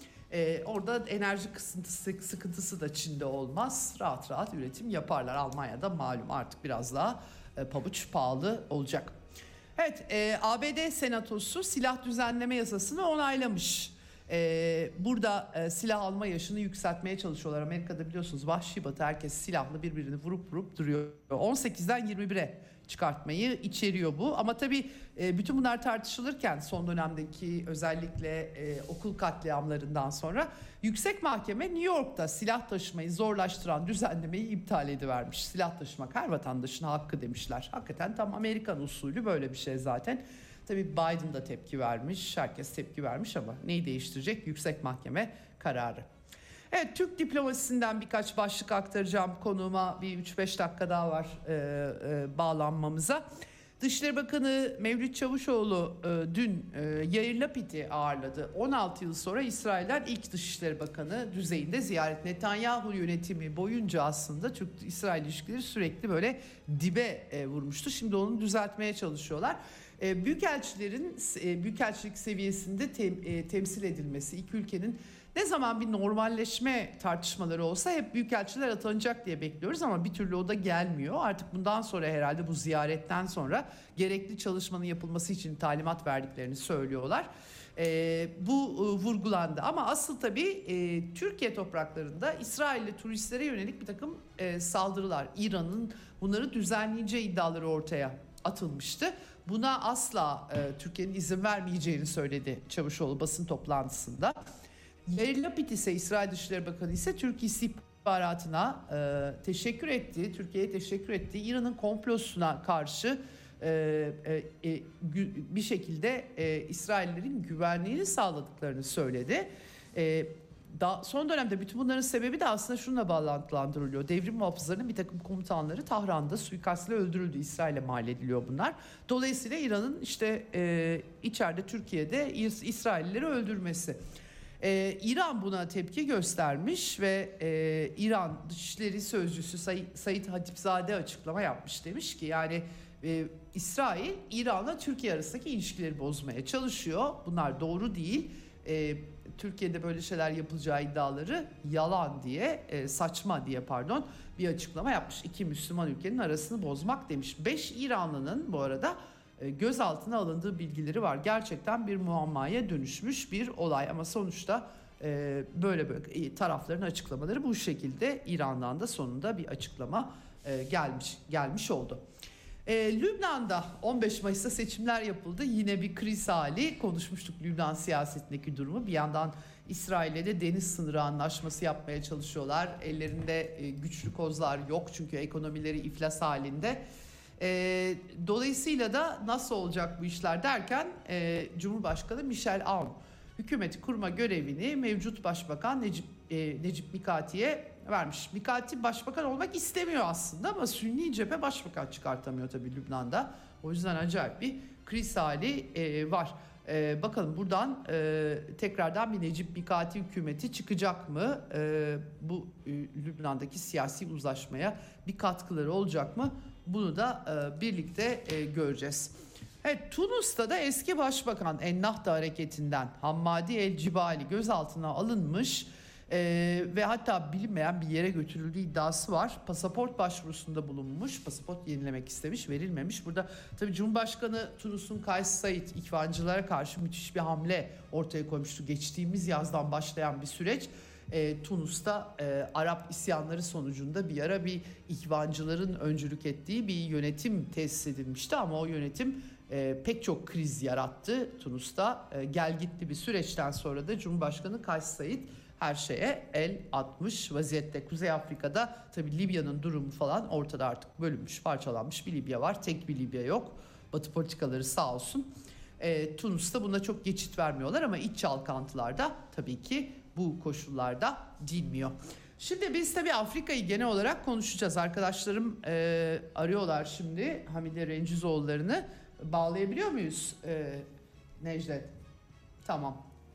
E, orada enerji kısıntısı, sıkıntısı da Çin'de olmaz. Rahat rahat üretim yaparlar. Almanya'da malum artık biraz daha e, pabuç pahalı olacak. Evet, e, A B D Senatosu silah düzenleme yasasını onaylamış. E, burada e, silah alma yaşını yükseltmeye çalışıyorlar. Amerika'da biliyorsunuz vahşi batı, herkes silahlı birbirini vurup vurup duruyor. on sekizden yirmi bire çıkartmayı içeriyor bu. Ama tabii e, bütün bunlar tartışılırken son dönemdeki özellikle e, okul katliamlarından sonra Yüksek Mahkeme New York'ta silah taşımayı zorlaştıran düzenlemeyi iptal edivermiş. Silah taşımak her vatandaşın hakkı demişler. Hakikaten tam Amerikan usulü böyle bir şey zaten. Tabii Biden da tepki vermiş, herkes tepki vermiş ama neyi değiştirecek? Yüksek Mahkeme kararı. Evet, Türk diplomasisinden birkaç başlık aktaracağım, konuğuma bir üç beş dakika daha var e, e, bağlanmamıza. Dışişleri Bakanı Mevlüt Çavuşoğlu e, dün e, Yair Lapid'i ağırladı. on altı yıl sonra İsrail'den ilk Dışişleri Bakanı düzeyinde ziyaret. Netanyahu yönetimi boyunca aslında Türk-İsrail ilişkileri sürekli böyle dibe e, vurmuştu. Şimdi onu düzeltmeye çalışıyorlar. E, büyükelçilerin e, büyükelçilik seviyesinde tem, e, temsil edilmesi, iki ülkenin ne zaman bir normalleşme tartışmaları olsa hep büyükelçiler atanacak diye bekliyoruz ama bir türlü o da gelmiyor. Artık bundan sonra herhalde bu ziyaretten sonra gerekli çalışmanın yapılması için talimat verdiklerini söylüyorlar. Ee, bu e, vurgulandı ama asıl tabii e, Türkiye topraklarında İsrailli turistlere yönelik bir takım e, saldırılar, İran'ın bunları düzenleyeceği iddiaları ortaya atılmıştı. Buna asla e, Türkiye'nin izin vermeyeceğini söyledi Çavuşoğlu basın toplantısında. Yair Lapid ise İsrail Dışişleri Bakanı ise Türk istihbaratına e, teşekkür etti, Türkiye'ye teşekkür etti. İran'ın komplosuna karşı e, e, e, bir şekilde e, İsraillerin güvenliğini sağladıklarını söyledi. E, da, son dönemde bütün bunların sebebi de aslında şununla bağlantılandırılıyor. Devrim muhafızlarının bir takım komutanları Tahran'da suikastla öldürüldü. İsrail'e mal ediliyor bunlar. Dolayısıyla İran'ın işte e, içeride Türkiye'de İs- İsraillileri öldürmesi. Ee, İran buna tepki göstermiş ve e, İran Dışişleri Sözcüsü Say- Said Hatipzade açıklama yapmış. Demiş ki yani e, İsrail İran'la Türkiye arasındaki ilişkileri bozmaya çalışıyor. Bunlar doğru değil. E, Türkiye'de böyle şeyler yapılacağı iddiaları yalan diye e, saçma diye pardon bir açıklama yapmış. İki Müslüman ülkenin arasını bozmak demiş. Beş İranlı'nın bu arada gözaltına alındığı bilgileri var. Gerçekten bir muammaya dönüşmüş bir olay ama sonuçta e, böyle böyle tarafların açıklamaları bu şekilde. İran'dan da sonunda bir açıklama e, gelmiş gelmiş oldu. E, Lübnan'da on beş Mayıs'ta seçimler yapıldı. Yine bir kriz hali. Konuşmuştuk Lübnan siyasetindeki durumu. Bir yandan İsrail'le de deniz sınırı anlaşması yapmaya çalışıyorlar. Ellerinde e, güçlü kozlar yok çünkü ekonomileri iflas halinde. E, dolayısıyla da nasıl olacak bu işler derken e, Cumhurbaşkanı Michel Aoun hükümeti kurma görevini mevcut Başbakan Necip, e, Necip Mikati'ye vermiş. Mikati başbakan olmak istemiyor aslında ama Sünni cephe başbakan çıkartamıyor tabii Lübnan'da. O yüzden acayip bir kriz hali e, var. E, bakalım buradan e, tekrardan bir Necip Mikati hükümeti çıkacak mı? E, bu e, Lübnan'daki siyasi uzlaşmaya bir katkıları olacak mı? Bunu da e, birlikte e, göreceğiz. Evet, Tunus'ta da eski başbakan Ennahda hareketinden Hammadi El Cibali gözaltına alınmış e, ve hatta bilinmeyen bir yere götürüldüğü iddiası var. Pasaport başvurusunda bulunmuş, pasaport yenilemek istemiş, verilmemiş. Burada tabii Cumhurbaşkanı Tunus'un Kays Said İhvancılara karşı müthiş bir hamle ortaya koymuştu. Geçtiğimiz yazdan başlayan bir süreç. E, Tunus'ta e, Arap isyanları sonucunda bir ara bir ihvancıların öncülük ettiği bir yönetim tesis edilmişti ama o yönetim e, pek çok kriz yarattı Tunus'ta. E, gelgitli bir süreçten sonra da Cumhurbaşkanı Kays Said her şeye el atmış vaziyette. Kuzey Afrika'da tabii Libya'nın durumu falan ortada, artık bölünmüş, parçalanmış bir Libya var. Tek bir Libya yok. Batı politikaları sağ olsun. E, Tunus'ta buna çok geçit vermiyorlar ama iç çalkantılarda tabii ki bu koşullarda dinmiyor. Şimdi biz tabii Afrika'yı genel olarak konuşacağız. Arkadaşlarım e, arıyorlar şimdi Hamide Rencizoğulları'nı. Bağlayabiliyor muyuz e, Necdet? Tamam.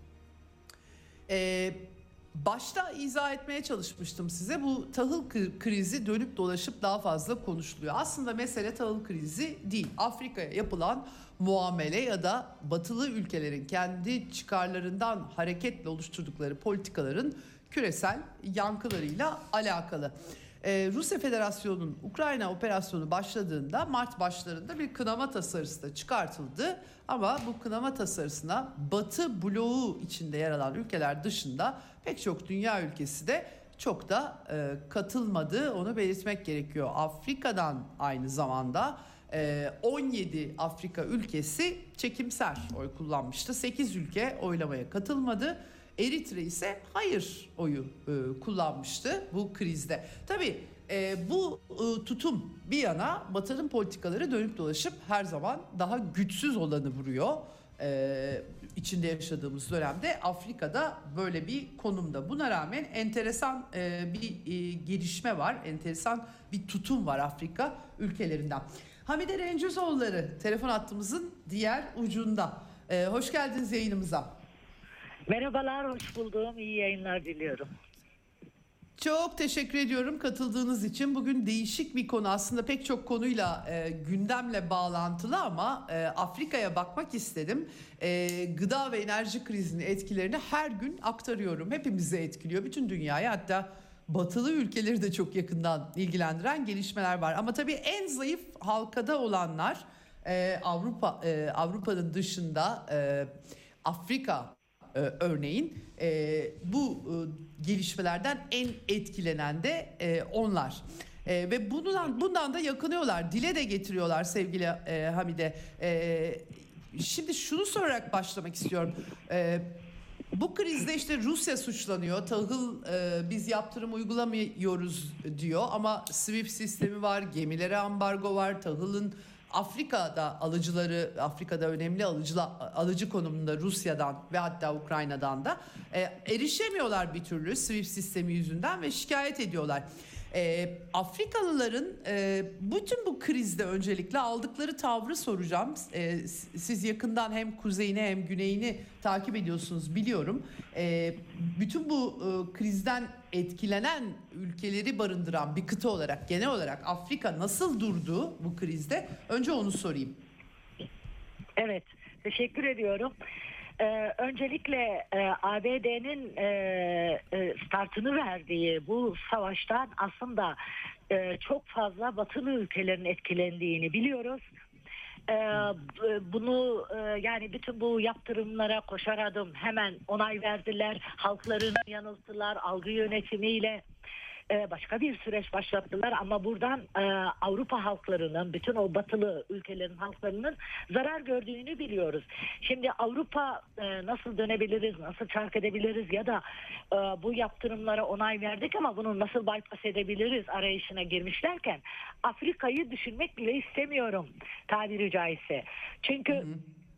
E, başta izah etmeye çalışmıştım size. Bu tahıl krizi dönüp dolaşıp daha fazla konuşuluyor. Aslında mesele tahıl krizi değil. Afrika'ya yapılan muamele ya da batılı ülkelerin kendi çıkarlarından hareketle oluşturdukları politikaların küresel yankılarıyla alakalı. Ee, Rusya Federasyonu'nun Ukrayna operasyonu başladığında Mart başlarında bir kınama tasarısı da çıkartıldı. Ama bu kınama tasarısına Batı bloğu içinde yer alan ülkeler dışında pek çok dünya ülkesi de çok da e, katılmadı. Onu belirtmek gerekiyor. Afrika'dan aynı zamanda on yedi Afrika ülkesi çekimser oy kullanmıştı. sekiz ülke oylamaya katılmadı. Eritre ise hayır oyu e, kullanmıştı bu krizde. Tabii e, bu e, tutum bir yana Batı'nın politikaları dönüp dolaşıp her zaman daha güçsüz olanı vuruyor. e, içinde yaşadığımız dönemde Afrika'da böyle bir konumda. Buna rağmen enteresan e, bir e, gelişme var, enteresan bir tutum var Afrika ülkelerinden. Hamide Rencüzoğulları telefon hattımızın diğer ucunda. E, hoş geldiniz yayınımıza. Merhabalar, hoş buldum. İyi yayınlar diliyorum. Çok teşekkür ediyorum katıldığınız için. Bugün değişik bir konu, aslında pek çok konuyla e, gündemle bağlantılı ama e, Afrika'ya bakmak istedim. E, gıda ve enerji krizinin etkilerini her gün aktarıyorum. Hepimizi etkiliyor, bütün dünyayı, hatta batılı ülkeleri de çok yakından ilgilendiren gelişmeler var. Ama tabii en zayıf halkada olanlar e, Avrupa e, Avrupa'nın dışında e, Afrika. Ee, örneğin e, bu e, gelişmelerden en etkilenen de e, onlar e, ve bundan bundan da yakınıyorlar, dile de getiriyorlar sevgili e, Hamide. E, şimdi şunu sorarak başlamak istiyorum. E, bu krizde işte Rusya suçlanıyor. Tahıl e, biz yaptırım uygulamıyoruz diyor ama SWIFT sistemi var, gemilere ambargo var, tahılın Afrika'da alıcıları, Afrika'da önemli alıcı, alıcı konumunda Rusya'dan ve hatta Ukrayna'dan da e, erişemiyorlar bir türlü SWIFT sistemi yüzünden ve şikayet ediyorlar. E, Afrikalıların e, bütün bu krizde öncelikle aldıkları tavrı soracağım. E, siz yakından hem kuzeyini hem güneyini takip ediyorsunuz biliyorum. E, bütün bu e, krizden etkilenen ülkeleri barındıran bir kıta olarak, genel olarak Afrika nasıl durdu bu krizde? Önce onu sorayım. Evet, teşekkür ediyorum. Ee, öncelikle e, A B D'nin e, e, startını verdiği bu savaştan aslında e, çok fazla batılı ülkelerin etkilendiğini biliyoruz. Ee, bunu e, yani bütün bu yaptırımlara koşar adım hemen onay verdiler. Halklarını yanılttılar algı yönetimiyle. Başka bir süreç başlattılar ama buradan e, Avrupa halklarının, bütün o batılı ülkelerin halklarının zarar gördüğünü biliyoruz. Şimdi Avrupa e, nasıl dönebiliriz, nasıl çark edebiliriz ya da e, bu yaptırımlara onay verdik ama bunu nasıl bypass edebiliriz arayışına girmişlerken Afrika'yı düşünmek bile istemiyorum tabiri caizse. Çünkü hı hı.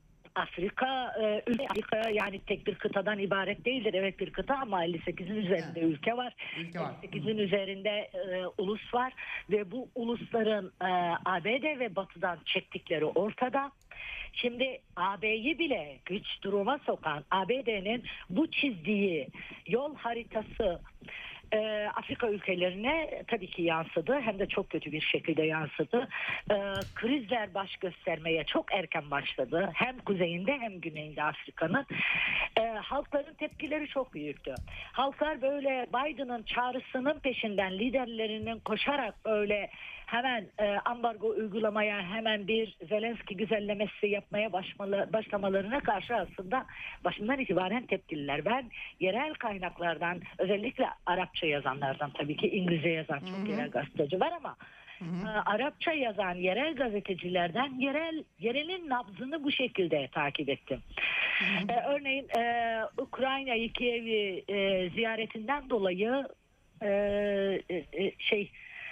Afrika, ülke Afrika yani tek bir kıtadan ibaret değildir. Evet bir kıta ama elli sekizin üzerinde evet. ülke var. Ülke var. elli sekizin üzerinde e, ulus var ve bu ulusların e, A B D ve Batı'dan çektikleri ortada. Şimdi A B'yi bile güç duruma sokan A B D'nin bu çizdiği yol haritası e, Afrika ülkelerine tabii ki yansıdı. Hem de çok kötü bir şekilde yansıdı. E, krizler baş göstermeye çok erken başladı. Hem kuzeyinde hem güneyinde Afrika'nın. E, halkların tepkileri çok büyüktü. Halklar böyle Biden'ın çağrısının peşinden liderlerinin koşarak böyle hemen e, ambargo uygulamaya, hemen bir Zelenski güzellemesi yapmaya başmalı, başlamalarına karşı aslında başından itibaren tepkililer. Ben yerel kaynaklardan, özellikle Arapça yazanlardan, tabii ki İngilizce yazan çok Hı-hı. yerel gazeteci var ama Hı-hı. e, Arapça yazan yerel gazetecilerden yerel yerelin nabzını bu şekilde takip ettim. E, örneğin e, Ukrayna'yı, Kiev'i e, ziyaretinden dolayı e, e, şey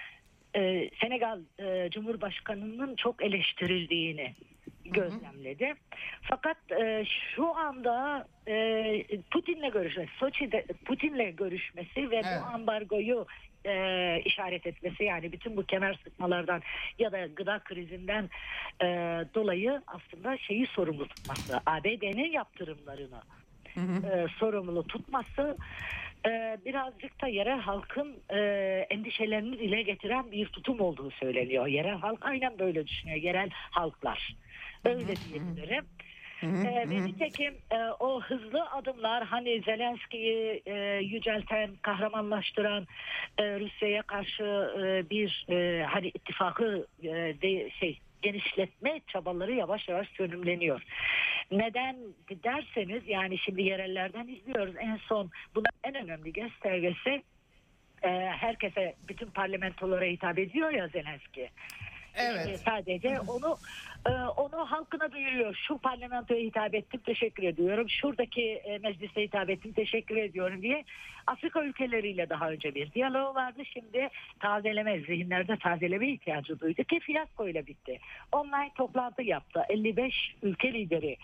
Ee, Senegal e, Cumhurbaşkanı'nın çok eleştirildiğini gözlemledi. Fakat e, şu anda e, Putin'le görüşmesi, Soçi'de Putin'le görüşmesi ve evet. bu ambargoyu e, işaret etmesi, yani bütün bu kemer sıkmalardan ya da gıda krizinden e, dolayı aslında şeyi sorumlu tutması, A B D'nin yaptırımlarını hı hı. E, sorumlu tutması Ee, birazcık da yerel halkın e, endişelerini dile getiren bir tutum olduğu söyleniyor. Yerel halk aynen böyle düşünüyor. Yerel halklar. Öyle diyebilirim. Ee, ve nitekim e, o hızlı adımlar, hani Zelenski'yi e, yücelten, kahramanlaştıran, e, Rusya'ya karşı e, bir e, hani ittifakı e, de, şey genişletme çabaları yavaş yavaş sönümleniyor. Neden derseniz, yani şimdi yerellerden izliyoruz. En son bunun en önemli göstergesi e, herkese, bütün parlamentolara hitap ediyor ya Zelenski. Evet. E, sadece onu e, onu halkına duyuruyor. Şu parlamentoya hitap ettim, teşekkür ediyorum. Şuradaki e, meclise hitap ettim, teşekkür ediyorum diye Afrika ülkeleriyle daha önce bir diyaloğu vardı. Şimdi tazeleme, zihinlerde tazeleme ihtiyacı duydu ki fiyaskoyla bitti. Online toplantı yaptı. elli beş ülke lideri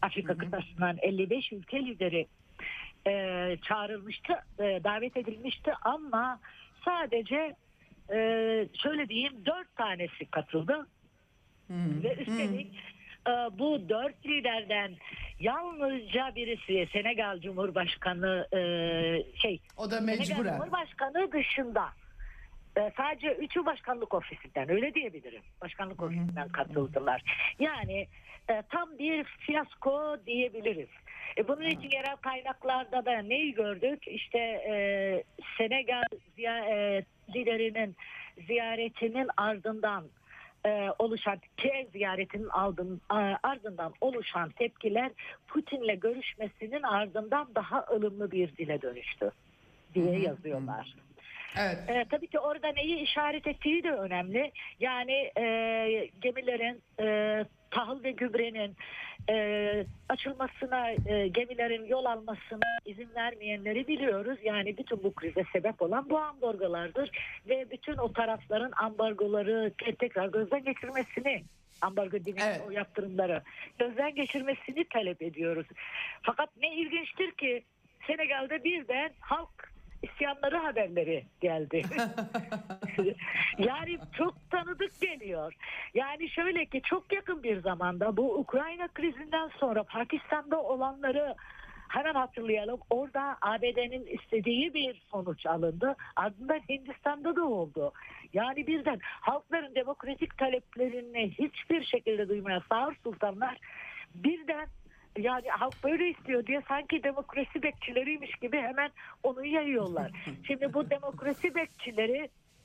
Afrika kıtasından elli beş ülke lideri e, çağrılmıştı, e, davet edilmişti ama sadece e, şöyle diyeyim dört tanesi katıldı. Hmm. Ve üstelik hmm. e, bu dört liderden yalnızca birisi Senegal Cumhurbaşkanı e, şey o da Senegal Cumhurbaşkanı dışında e, sadece üçü başkanlık ofisinden, öyle diyebilirim. Başkanlık hmm. ofisinden katıldılar. Yani e, tam bir fiyasko diyebiliriz. E, bunun için yerel kaynaklarda da neyi gördük? İşte e, Senegal ziy- e, liderinin ziyaretinin ardından e, oluşan Kiev ziyaretinin ardın, ardından oluşan tepkiler Putin'le görüşmesinin ardından daha ılımlı bir dile dönüştü diye yazıyorlar. Evet. E, tabii ki orada neyi işaret ettiği de önemli. Yani e, gemilerin e, tahıl ve gübrenin e, açılmasına, e, gemilerin yol almasına izin vermeyenleri biliyoruz. Yani bütün bu krize sebep olan bu ambargolardır ve bütün o tarafların ambargoları tekrar gözden geçirmesini, ambargo dediğimiz evet. o yaptırımları gözden geçirmesini talep ediyoruz. Fakat ne ilginçtir ki Senegal'de birden halk isyanları haberleri geldi. Yani çok tanıdık geliyor. Yani şöyle ki çok yakın bir zamanda bu Ukrayna krizinden sonra Pakistan'da olanları hemen hatırlayalım. Orada A B D'nin istediği bir sonuç alındı. Ardından Hindistan'da da oldu. Yani birden halkların demokratik taleplerini hiçbir şekilde duymayan sağır sultanlar birden yani halk böyle istiyor diye sanki demokrasi bekçileriymiş gibi hemen onu yayıyorlar. Şimdi bu demokrasi bekçileri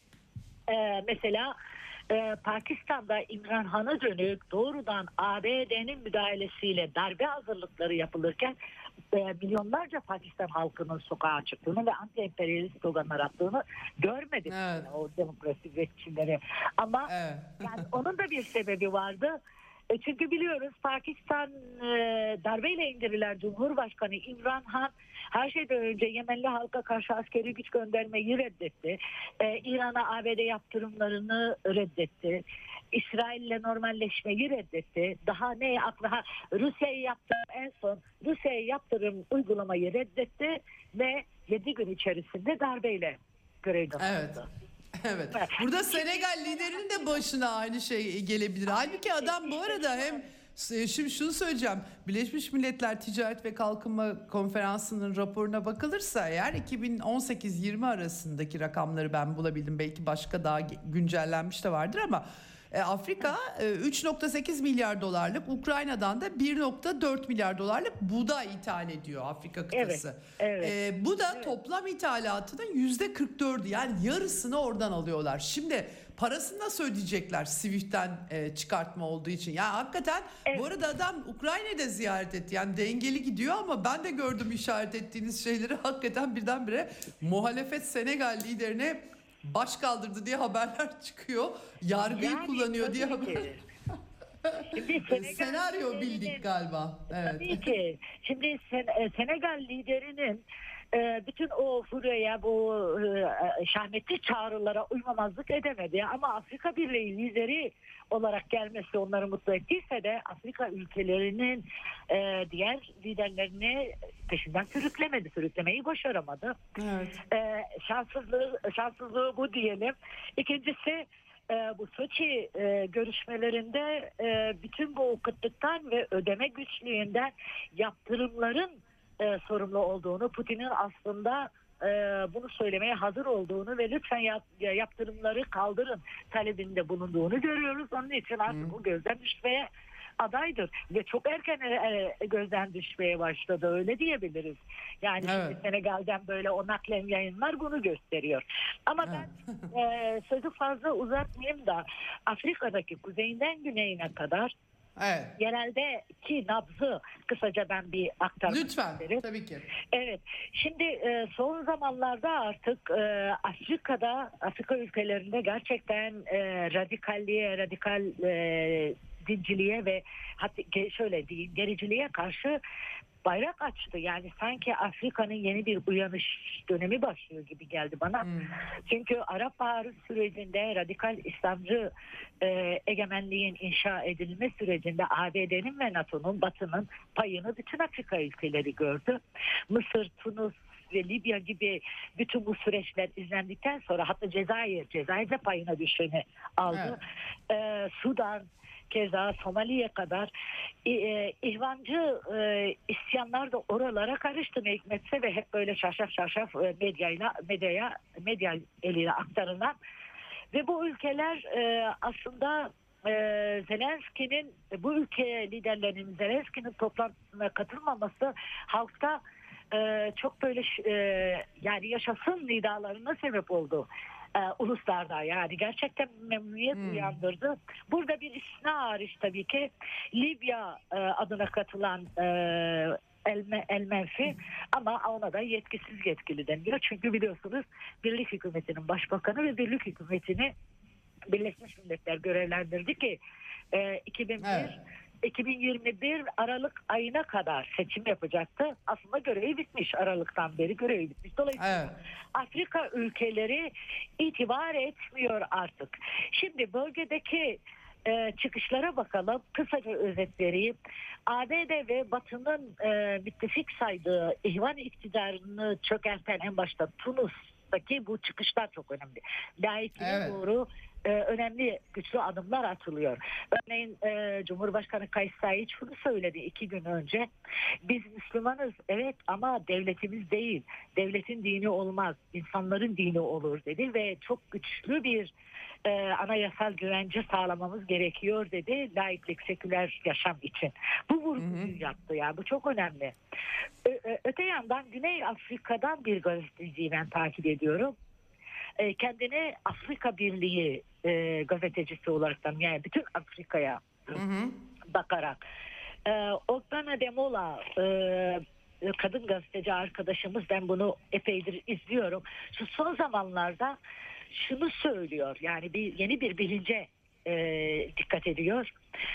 e, mesela e, Pakistan'da İmran Han'a dönük doğrudan A B D'nin müdahalesiyle darbe hazırlıkları yapılırken e, milyonlarca Pakistan halkının sokağa çıktığını ve anti-emperyalist sloganlar attığını görmedik. Evet. Yani o demokrasi bekçileri. Ama evet. yani onun da bir sebebi vardı. E çünkü biliyoruz Pakistan e, darbeyle indirilen Cumhurbaşkanı İmran Han her şeyden önce Yemenli halka karşı askeri güç göndermeyi reddetti. E, İran'a A B D yaptırımlarını reddetti. İsrail'le normalleşmeyi reddetti. Daha ne akla Rusya'yı yaptırım en son Rusya'ya yaptırım uygulamayı reddetti ve yedi gün içerisinde darbeyle görevden evet. alındı. Evet. Burada Senegal liderinin de başına aynı şey gelebilir. Halbuki adam bu arada hem şimdi şunu söyleyeceğim. Birleşmiş Milletler Ticaret ve Kalkınma Konferansı'nın raporuna bakılırsa eğer iki bin on sekiz yirmi arasındaki rakamları ben bulabildim. Belki başka daha güncellenmiş de vardır ama E, Afrika e, üç nokta sekiz milyar dolarlık, Ukrayna'dan da bir nokta dört milyar dolarlık buğday ithal ediyor Afrika kıtası. Evet, evet. E, bu da evet. toplam ithalatının yüzde kırk dördü, yani yarısını oradan alıyorlar. Şimdi parasını nasıl ödeyecekler Swift'ten e, çıkartma olduğu için? Yani hakikaten evet. bu arada adam Ukrayna'da ziyaret etti. Yani dengeli gidiyor ama ben de gördüm işaret ettiğiniz şeyleri. Hakikaten birdenbire muhalefet Senegal liderine baş kaldırdı diye haberler çıkıyor. Yargıyı yani, kullanıyor diye haber. Senaryo liderinin, bildik galiba. Evet. Tabii ki. Şimdi Sen, Senegal liderinin e, bütün o furyaya, bu e, şahmetli çağrılara uymamazlık edemedi. Ama Afrika Birliği lideri olarak gelmesi onları mutlu ettiyse de Afrika ülkelerinin e, diğer liderlerini peşinden sürüklemedi, sürüklemeyi başaramadı. Evet. E, şanssızlığı, şanssızlığı bu diyelim. İkincisi e, bu Soçi e, görüşmelerinde e, bütün bu kıtlıktan ve ödeme güçlüğünden yaptırımların e, sorumlu olduğunu, Putin'in aslında e, bunu söylemeye hazır olduğunu ve lütfen yap, yaptırımları kaldırın talebinde bulunduğunu görüyoruz. Onun için artık hmm. bu gözden düşmeye adaydır ve çok erken e, gözden düşmeye başladı, öyle diyebiliriz. Yani evet. şimdi Senegal'den böyle o naklen yayınlar bunu gösteriyor. Ama evet. ben e, sözü fazla uzatmayayım da Afrika'daki kuzeyinden güneyine kadar evet. yereldeki nabzı kısaca ben bir aktarmak Lütfen, isterim. tabii ki. Evet. Şimdi e, son zamanlarda artık e, Afrika'da, Afrika ülkelerinde gerçekten e, radikalliğe, radikal e, dinciliğe ve hatta ge- şöyle diyeyim gericiliğe karşı bayrak açtı. Yani sanki Afrika'nın yeni bir uyanış dönemi başlıyor gibi geldi bana. Hmm. Çünkü Arap Baharı sürecinde radikal İslamcı e, egemenliğin inşa edilme sürecinde A B D'nin ve NATO'nun Batı'nın payını bütün Afrika ülkeleri gördü. Mısır, Tunus ve Libya gibi bütün bu süreçler izlendikten sonra hatta Cezayir, Cezayir'de payına düşeni aldı. Evet. E, Sudan, keza Somali'ye kadar e, e, ihvancı e, isyanlar da oralara karıştı ne hikmetse ve hep böyle şaşaf şaşaf e, medyayla medyaya medya eliyle aktarılan ve bu ülkeler e, aslında e, Zelenski'nin bu ülke liderlerinin Zelenski'nin toplantısına katılmaması halkta e, çok böyle e, yani yaşasın nidalarına sebep oldu. E, uluslarda yani gerçekten memnuniyet Hmm. uyandırdı. Burada bir istisna hariç tabii ki Libya e, adına katılan e, El, El Menfi ama ona da yetkisiz yetkili deniliyor. Çünkü biliyorsunuz Birlik Hükümeti'nin başbakanı ve Birlik Hükümeti'ni Birleşmiş Milletler görevlendirdi ki e, iki bin bir Evet. iki bin yirmi bir Aralık ayına kadar seçim yapacaktı. Aslında görevi bitmiş. Aralıktan beri görevi bitmiş. Dolayısıyla Evet. Afrika ülkeleri itibar etmiyor artık. Şimdi bölgedeki e, çıkışlara bakalım. Kısaca özet vereyim. A B D ve Batı'nın e, müttefik saydığı ihvan iktidarını çökerten en başta Tunus'taki bu çıkışlar çok önemli. Laikliğe Evet. doğru e, önemli güçlü adımlar atılıyor. Örneğin e, Cumhurbaşkanı Kays Saied şunu söyledi iki gün önce. Biz Müslümanız evet ama devletimiz değil. Devletin dini olmaz. İnsanların dini olur dedi ve çok güçlü bir e, anayasal güvence sağlamamız gerekiyor dedi. Laiklik, seküler yaşam için. Bu vurguyu yaptı ya. Bu çok önemli. Ö- ö- öte yandan Güney Afrika'dan bir gazeteciyi ben takip ediyorum. E, kendini Afrika Birliği e, gazetecisi olaraktan yani bütün Afrika'ya Hı hı. bakarak e, Ogbana Demola e, kadın gazeteci arkadaşımız ben bunu epeydir izliyorum. Şu son zamanlarda şunu söylüyor yani bir yeni bir bilince e, dikkat ediyor.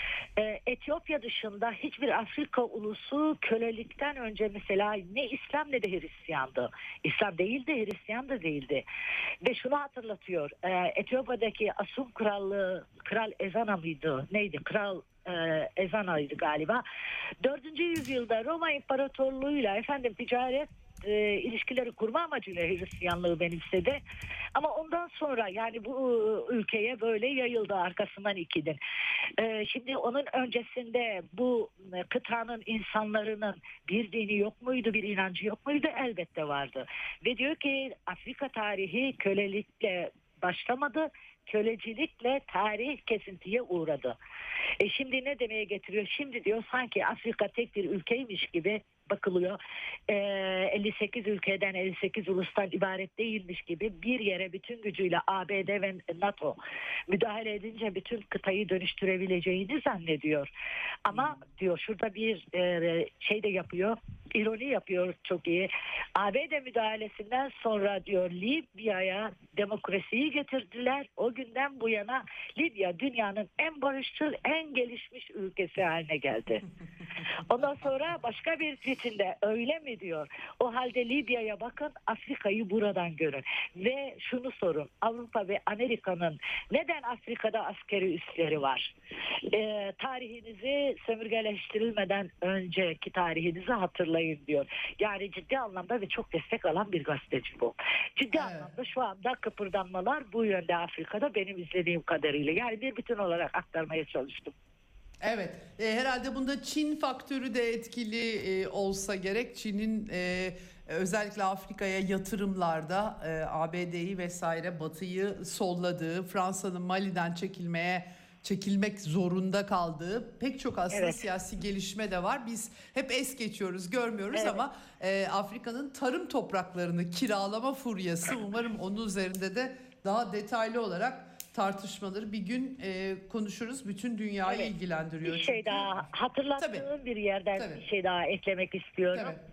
E, Etiyopya dışında hiçbir Afrika ulusu kölelikten önce mesela ne İslam ne de Hristiyandı. İslam değildi, Hristiyan da değildi. Ve şunu hatırlatıyor. E, Etiyopya'daki Asum Krallığı, Kral Ezana mıydı? Neydi? Kral e, Ezana'ydı galiba. Dördüncü yüzyılda Roma İmparatorluğu'yla efendim ticaret e, ilişkileri kurma amacıyla Hristiyanlığı benimsedi. Ama ondan sonra yani bu ülkeye böyle yayıldı arkasından ikidir. E, şimdi onun öncesinde bu kıtanın insanların bir dini yok muydu, bir inancı yok muydu? Elbette vardı. Ve diyor ki Afrika tarihi kölelikle başlamadı. Kölecilikle tarih kesintiye uğradı. E şimdi ne demeye getiriyor? Şimdi diyor sanki Afrika tek bir ülkeymiş gibi bakılıyor. E, elli sekiz ülkeden elli sekiz ulustan ibaret değilmiş gibi bir yere bütün gücüyle A B D ve NATO müdahale edince bütün kıtayı dönüştürebileceğini zannediyor. Ama diyor şurada bir e, şey de yapıyor. İroni yapıyor çok iyi. A B D müdahalesinden sonra diyor Libya'ya demokrasiyi getirdiler. O günden bu yana Libya dünyanın en barışçıl, en gelişmiş ülkesi haline geldi. Ondan sonra başka bir tweetinde öyle mi diyor. O halde Libya'ya bakın, Afrika'yı buradan görün. Ve şunu sorun. Avrupa ve Amerika'nın neden Afrika'da askeri üsleri var? Ee, tarihinizi sömürgeleştirilmeden önceki tarihinizi hatırlayın diyor. Yani ciddi anlamda ve çok destek alan bir gazeteci bu. Ciddi Evet. anlamda şu anda kıpırdanmalar bu yönde Afrika'da benim izlediğim kadarıyla. Yani bir bütün olarak aktarmaya çalıştım. Evet, e, herhalde bunda Çin faktörü de etkili e, olsa gerek. Çin'in e, özellikle Afrika'ya yatırımlarda e, A B D'yi vesaire Batı'yı solladığı, Fransa'nın Mali'den çekilmeye çekilmek zorunda kaldığı pek çok aslında Evet. siyasi gelişme de var. Biz hep es geçiyoruz, görmüyoruz Evet. ama e, Afrika'nın tarım topraklarını kiralama furyası, umarım onun üzerinde de daha detaylı olarak tartışmaları bir gün e, konuşuruz. Bütün dünyayı Evet. ilgilendiriyor. Bir şey çünkü. daha hatırlattığım Tabii. bir yerden Tabii. bir şey daha eklemek istiyorum. Tabii.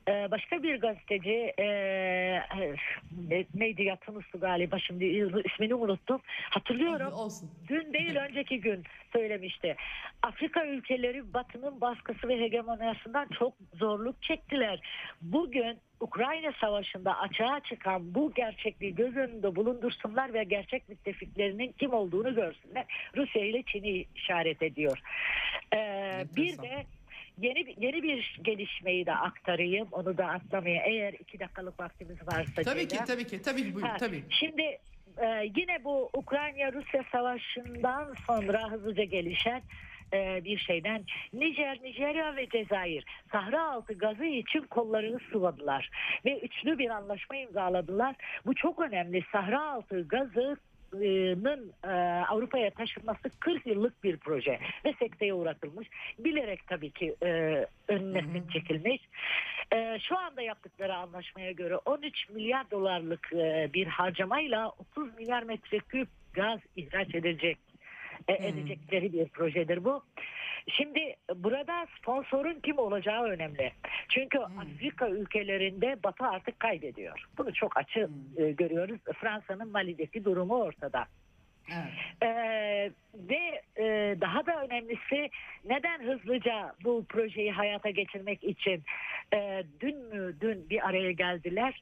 Ee, başka bir gazeteci e, e, neydi yatınısı galiba, şimdi ismini unuttum. Hatırlıyorum. Olsun. Dün değil önceki gün söylemişti. Afrika ülkeleri Batı'nın baskısı ve hegemonyasından çok zorluk çektiler. Bugün Ukrayna Savaşı'nda açığa çıkan bu gerçekliği göz önünde bulundursunlar ve gerçek müttefiklerinin kim olduğunu görsünler. Rusya ile Çin'i işaret ediyor. Ee, bir de Yeni yeni bir gelişmeyi de aktarayım. Onu da atlamayayım. Eğer iki dakikalık vaktimiz varsa. Tabii Ceyda. ki, tabii ki. Tabii buyur, Ha, tabii. Şimdi e, yine bu Ukrayna-Rusya savaşından sonra hızlıca gelişen e, bir şeyden Nijer, Nijerya ve Cezayir Sahra altı gazı için kollarını sıvadılar ve üçlü bir anlaşma imzaladılar. Bu çok önemli. Sahra altı gazı Avrupa'ya taşınması kırk yıllık bir proje ve sekteye uğratılmış. Bilerek tabii ki e, önüne hı çekilmiş. E, şu anda yaptıkları anlaşmaya göre on üç milyar dolarlık e, bir harcamayla otuz milyar metreküp gaz ihraç edecek e, edecekleri bir projedir bu. Şimdi burada sponsorun kim olacağı önemli. Çünkü hmm. Afrika ülkelerinde Batı artık kaybediyor. Bunu çok açık hmm. e, görüyoruz. Fransa'nın Mali'deki durumu ortada. Evet. Ee, ve e, daha da önemlisi, neden hızlıca bu projeyi hayata geçirmek için e, dün mü dün bir araya geldiler?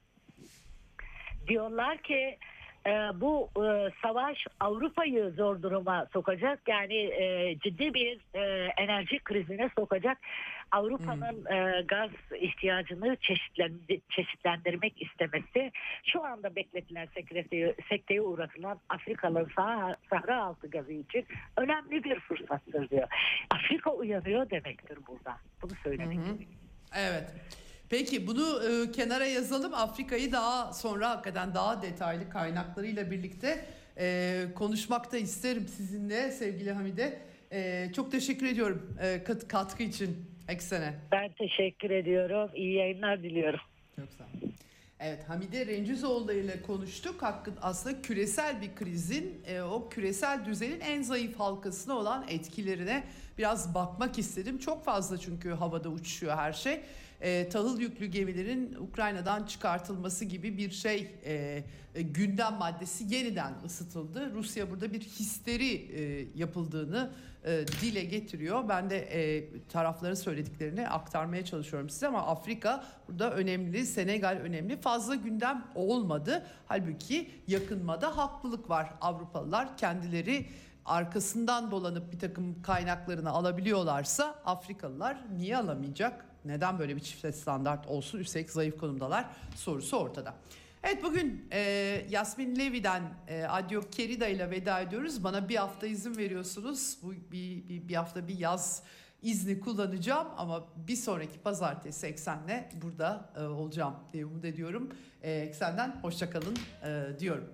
Diyorlar ki e, bu e, savaş Avrupa'yı zor duruma sokacak. Yani e, ciddi bir e, enerji krizine sokacak. Avrupa'nın hmm. e, gaz ihtiyacını çeşitlendir, çeşitlendirmek istemesi, şu anda bekletilen sekteye, sekteye uğratılan Afrikalı sah Sahra altı gazı için önemli bir fırsattır diyor. Afrika uyanıyor demektir burada. Bunu söylemek hmm. gerekiyor. Evet. Peki bunu e, kenara yazalım. Afrika'yı daha sonra hakikaten daha detaylı kaynaklarıyla birlikte e, konuşmak da isterim sizinle sevgili Hamide. E, çok teşekkür ediyorum e, kat, katkı için. Eksene. Ben teşekkür ediyorum. İyi yayınlar diliyorum. Çok sağ olun. Evet, Hamide Rencizoğlu ile konuştuk. Hakkın aslında küresel bir krizin, e, o küresel düzenin en zayıf halkasına olan etkilerine biraz bakmak istedim. Çok fazla çünkü havada uçuşuyor her şey. E, tahıl yüklü gemilerin Ukrayna'dan çıkartılması gibi bir şey e, e, gündem maddesi yeniden ısıtıldı. Rusya burada bir histeri e, yapıldığını e, dile getiriyor. Ben de e, tarafların söylediklerini aktarmaya çalışıyorum size ama Afrika burada önemli, Senegal önemli. Fazla gündem olmadı. Halbuki yakınmada haklılık var. Avrupalılar kendileri arkasından dolanıp bir takım kaynaklarını alabiliyorlarsa Afrikalılar niye alamayacak? Neden böyle bir çifte standart olsun? Üstelik zayıf konumdalar sorusu ortada. Evet, bugün e, Yasmin Levi'den e, Adyo Kerida ile veda ediyoruz. Bana bir hafta izin veriyorsunuz. Bu bir, bir, bir hafta bir yaz izni kullanacağım ama bir sonraki pazartesi Eksen'le burada e, olacağım diye umut ediyorum. E, Eksen'den hoşçakalın e, diyorum.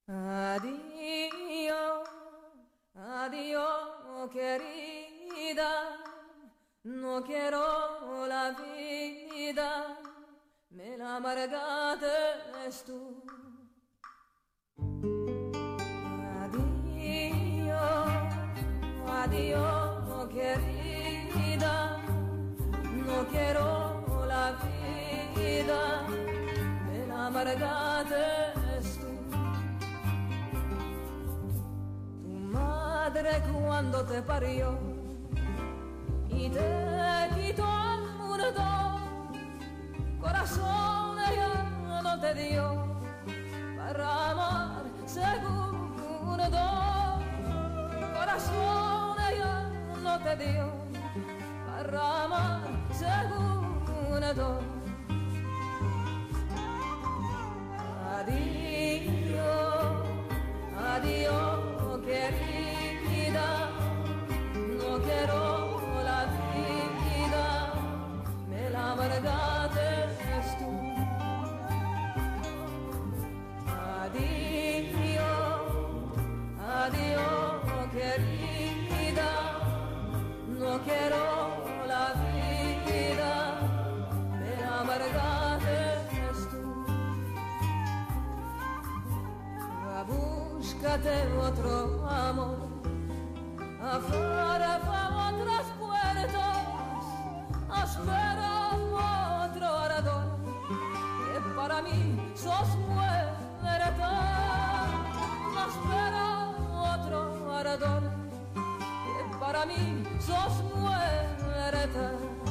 Adio, adio querida, no quiero la vida, me la amargaste tú. Adio, adio querida, no quiero la vida, me la amargaste tú. Tu madre cuando te parió y te quitó el mundo, corazón ella no te dio para amar segundo, corazón ella no te dio para amar segundo. Adiós, adiós querida, no quiero la vida, me la amargaste tú. Adiós, adiós querida, no quiero la vida, me la amargaste tú. Búscate otro amor, afuera para otras puertas, espera otro ardor. para mí sos muerta.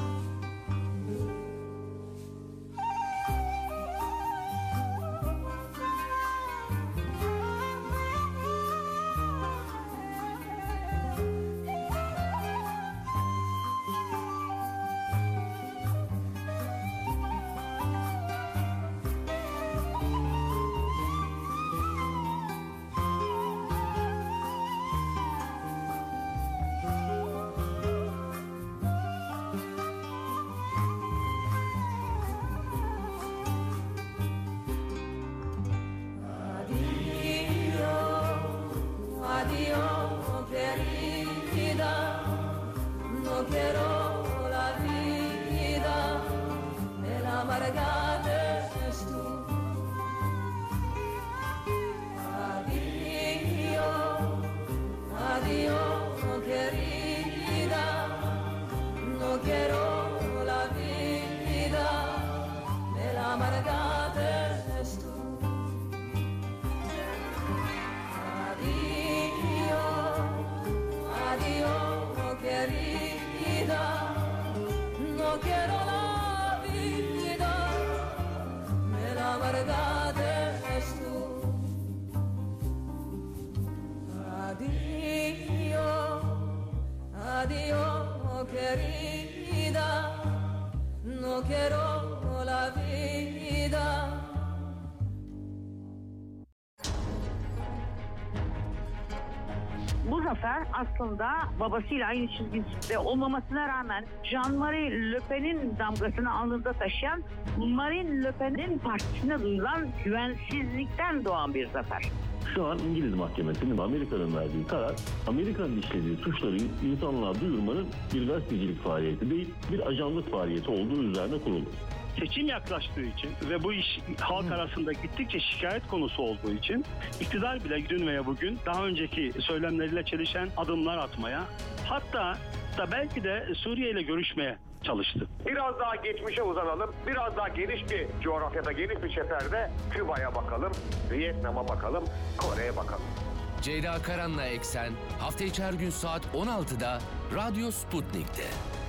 Bu zafer aslında babasıyla aynı çizgide olmamasına rağmen Jean-Marie Le Pen'in damgasını alnında taşıyan Marine Le Pen'in partisine duyulan güvensizlikten doğan bir zafer. Şu an İngiliz mahkemesinin Amerika'nın verdiği karar, Amerika'nın işlediği suçları insanlığa duyurmanın bir gazetecilik faaliyeti değil, bir ajanlık faaliyeti olduğu üzerine kurulu. Seçim yaklaştığı için ve bu iş halk arasında gittikçe şikayet konusu olduğu için iktidar bile dün veya bugün daha önceki söylemleriyle çelişen adımlar atmaya, hatta da belki de Suriye ile görüşmeye çalıştı. Biraz daha geçmişe uzanalım, biraz daha geniş bir coğrafyada, geniş bir çeperde Küba'ya bakalım, Vietnam'a bakalım, Kore'ye bakalım. Ceyda Karan'la Eksen hafta içi her gün saat on altıda Radyo Sputnik'te.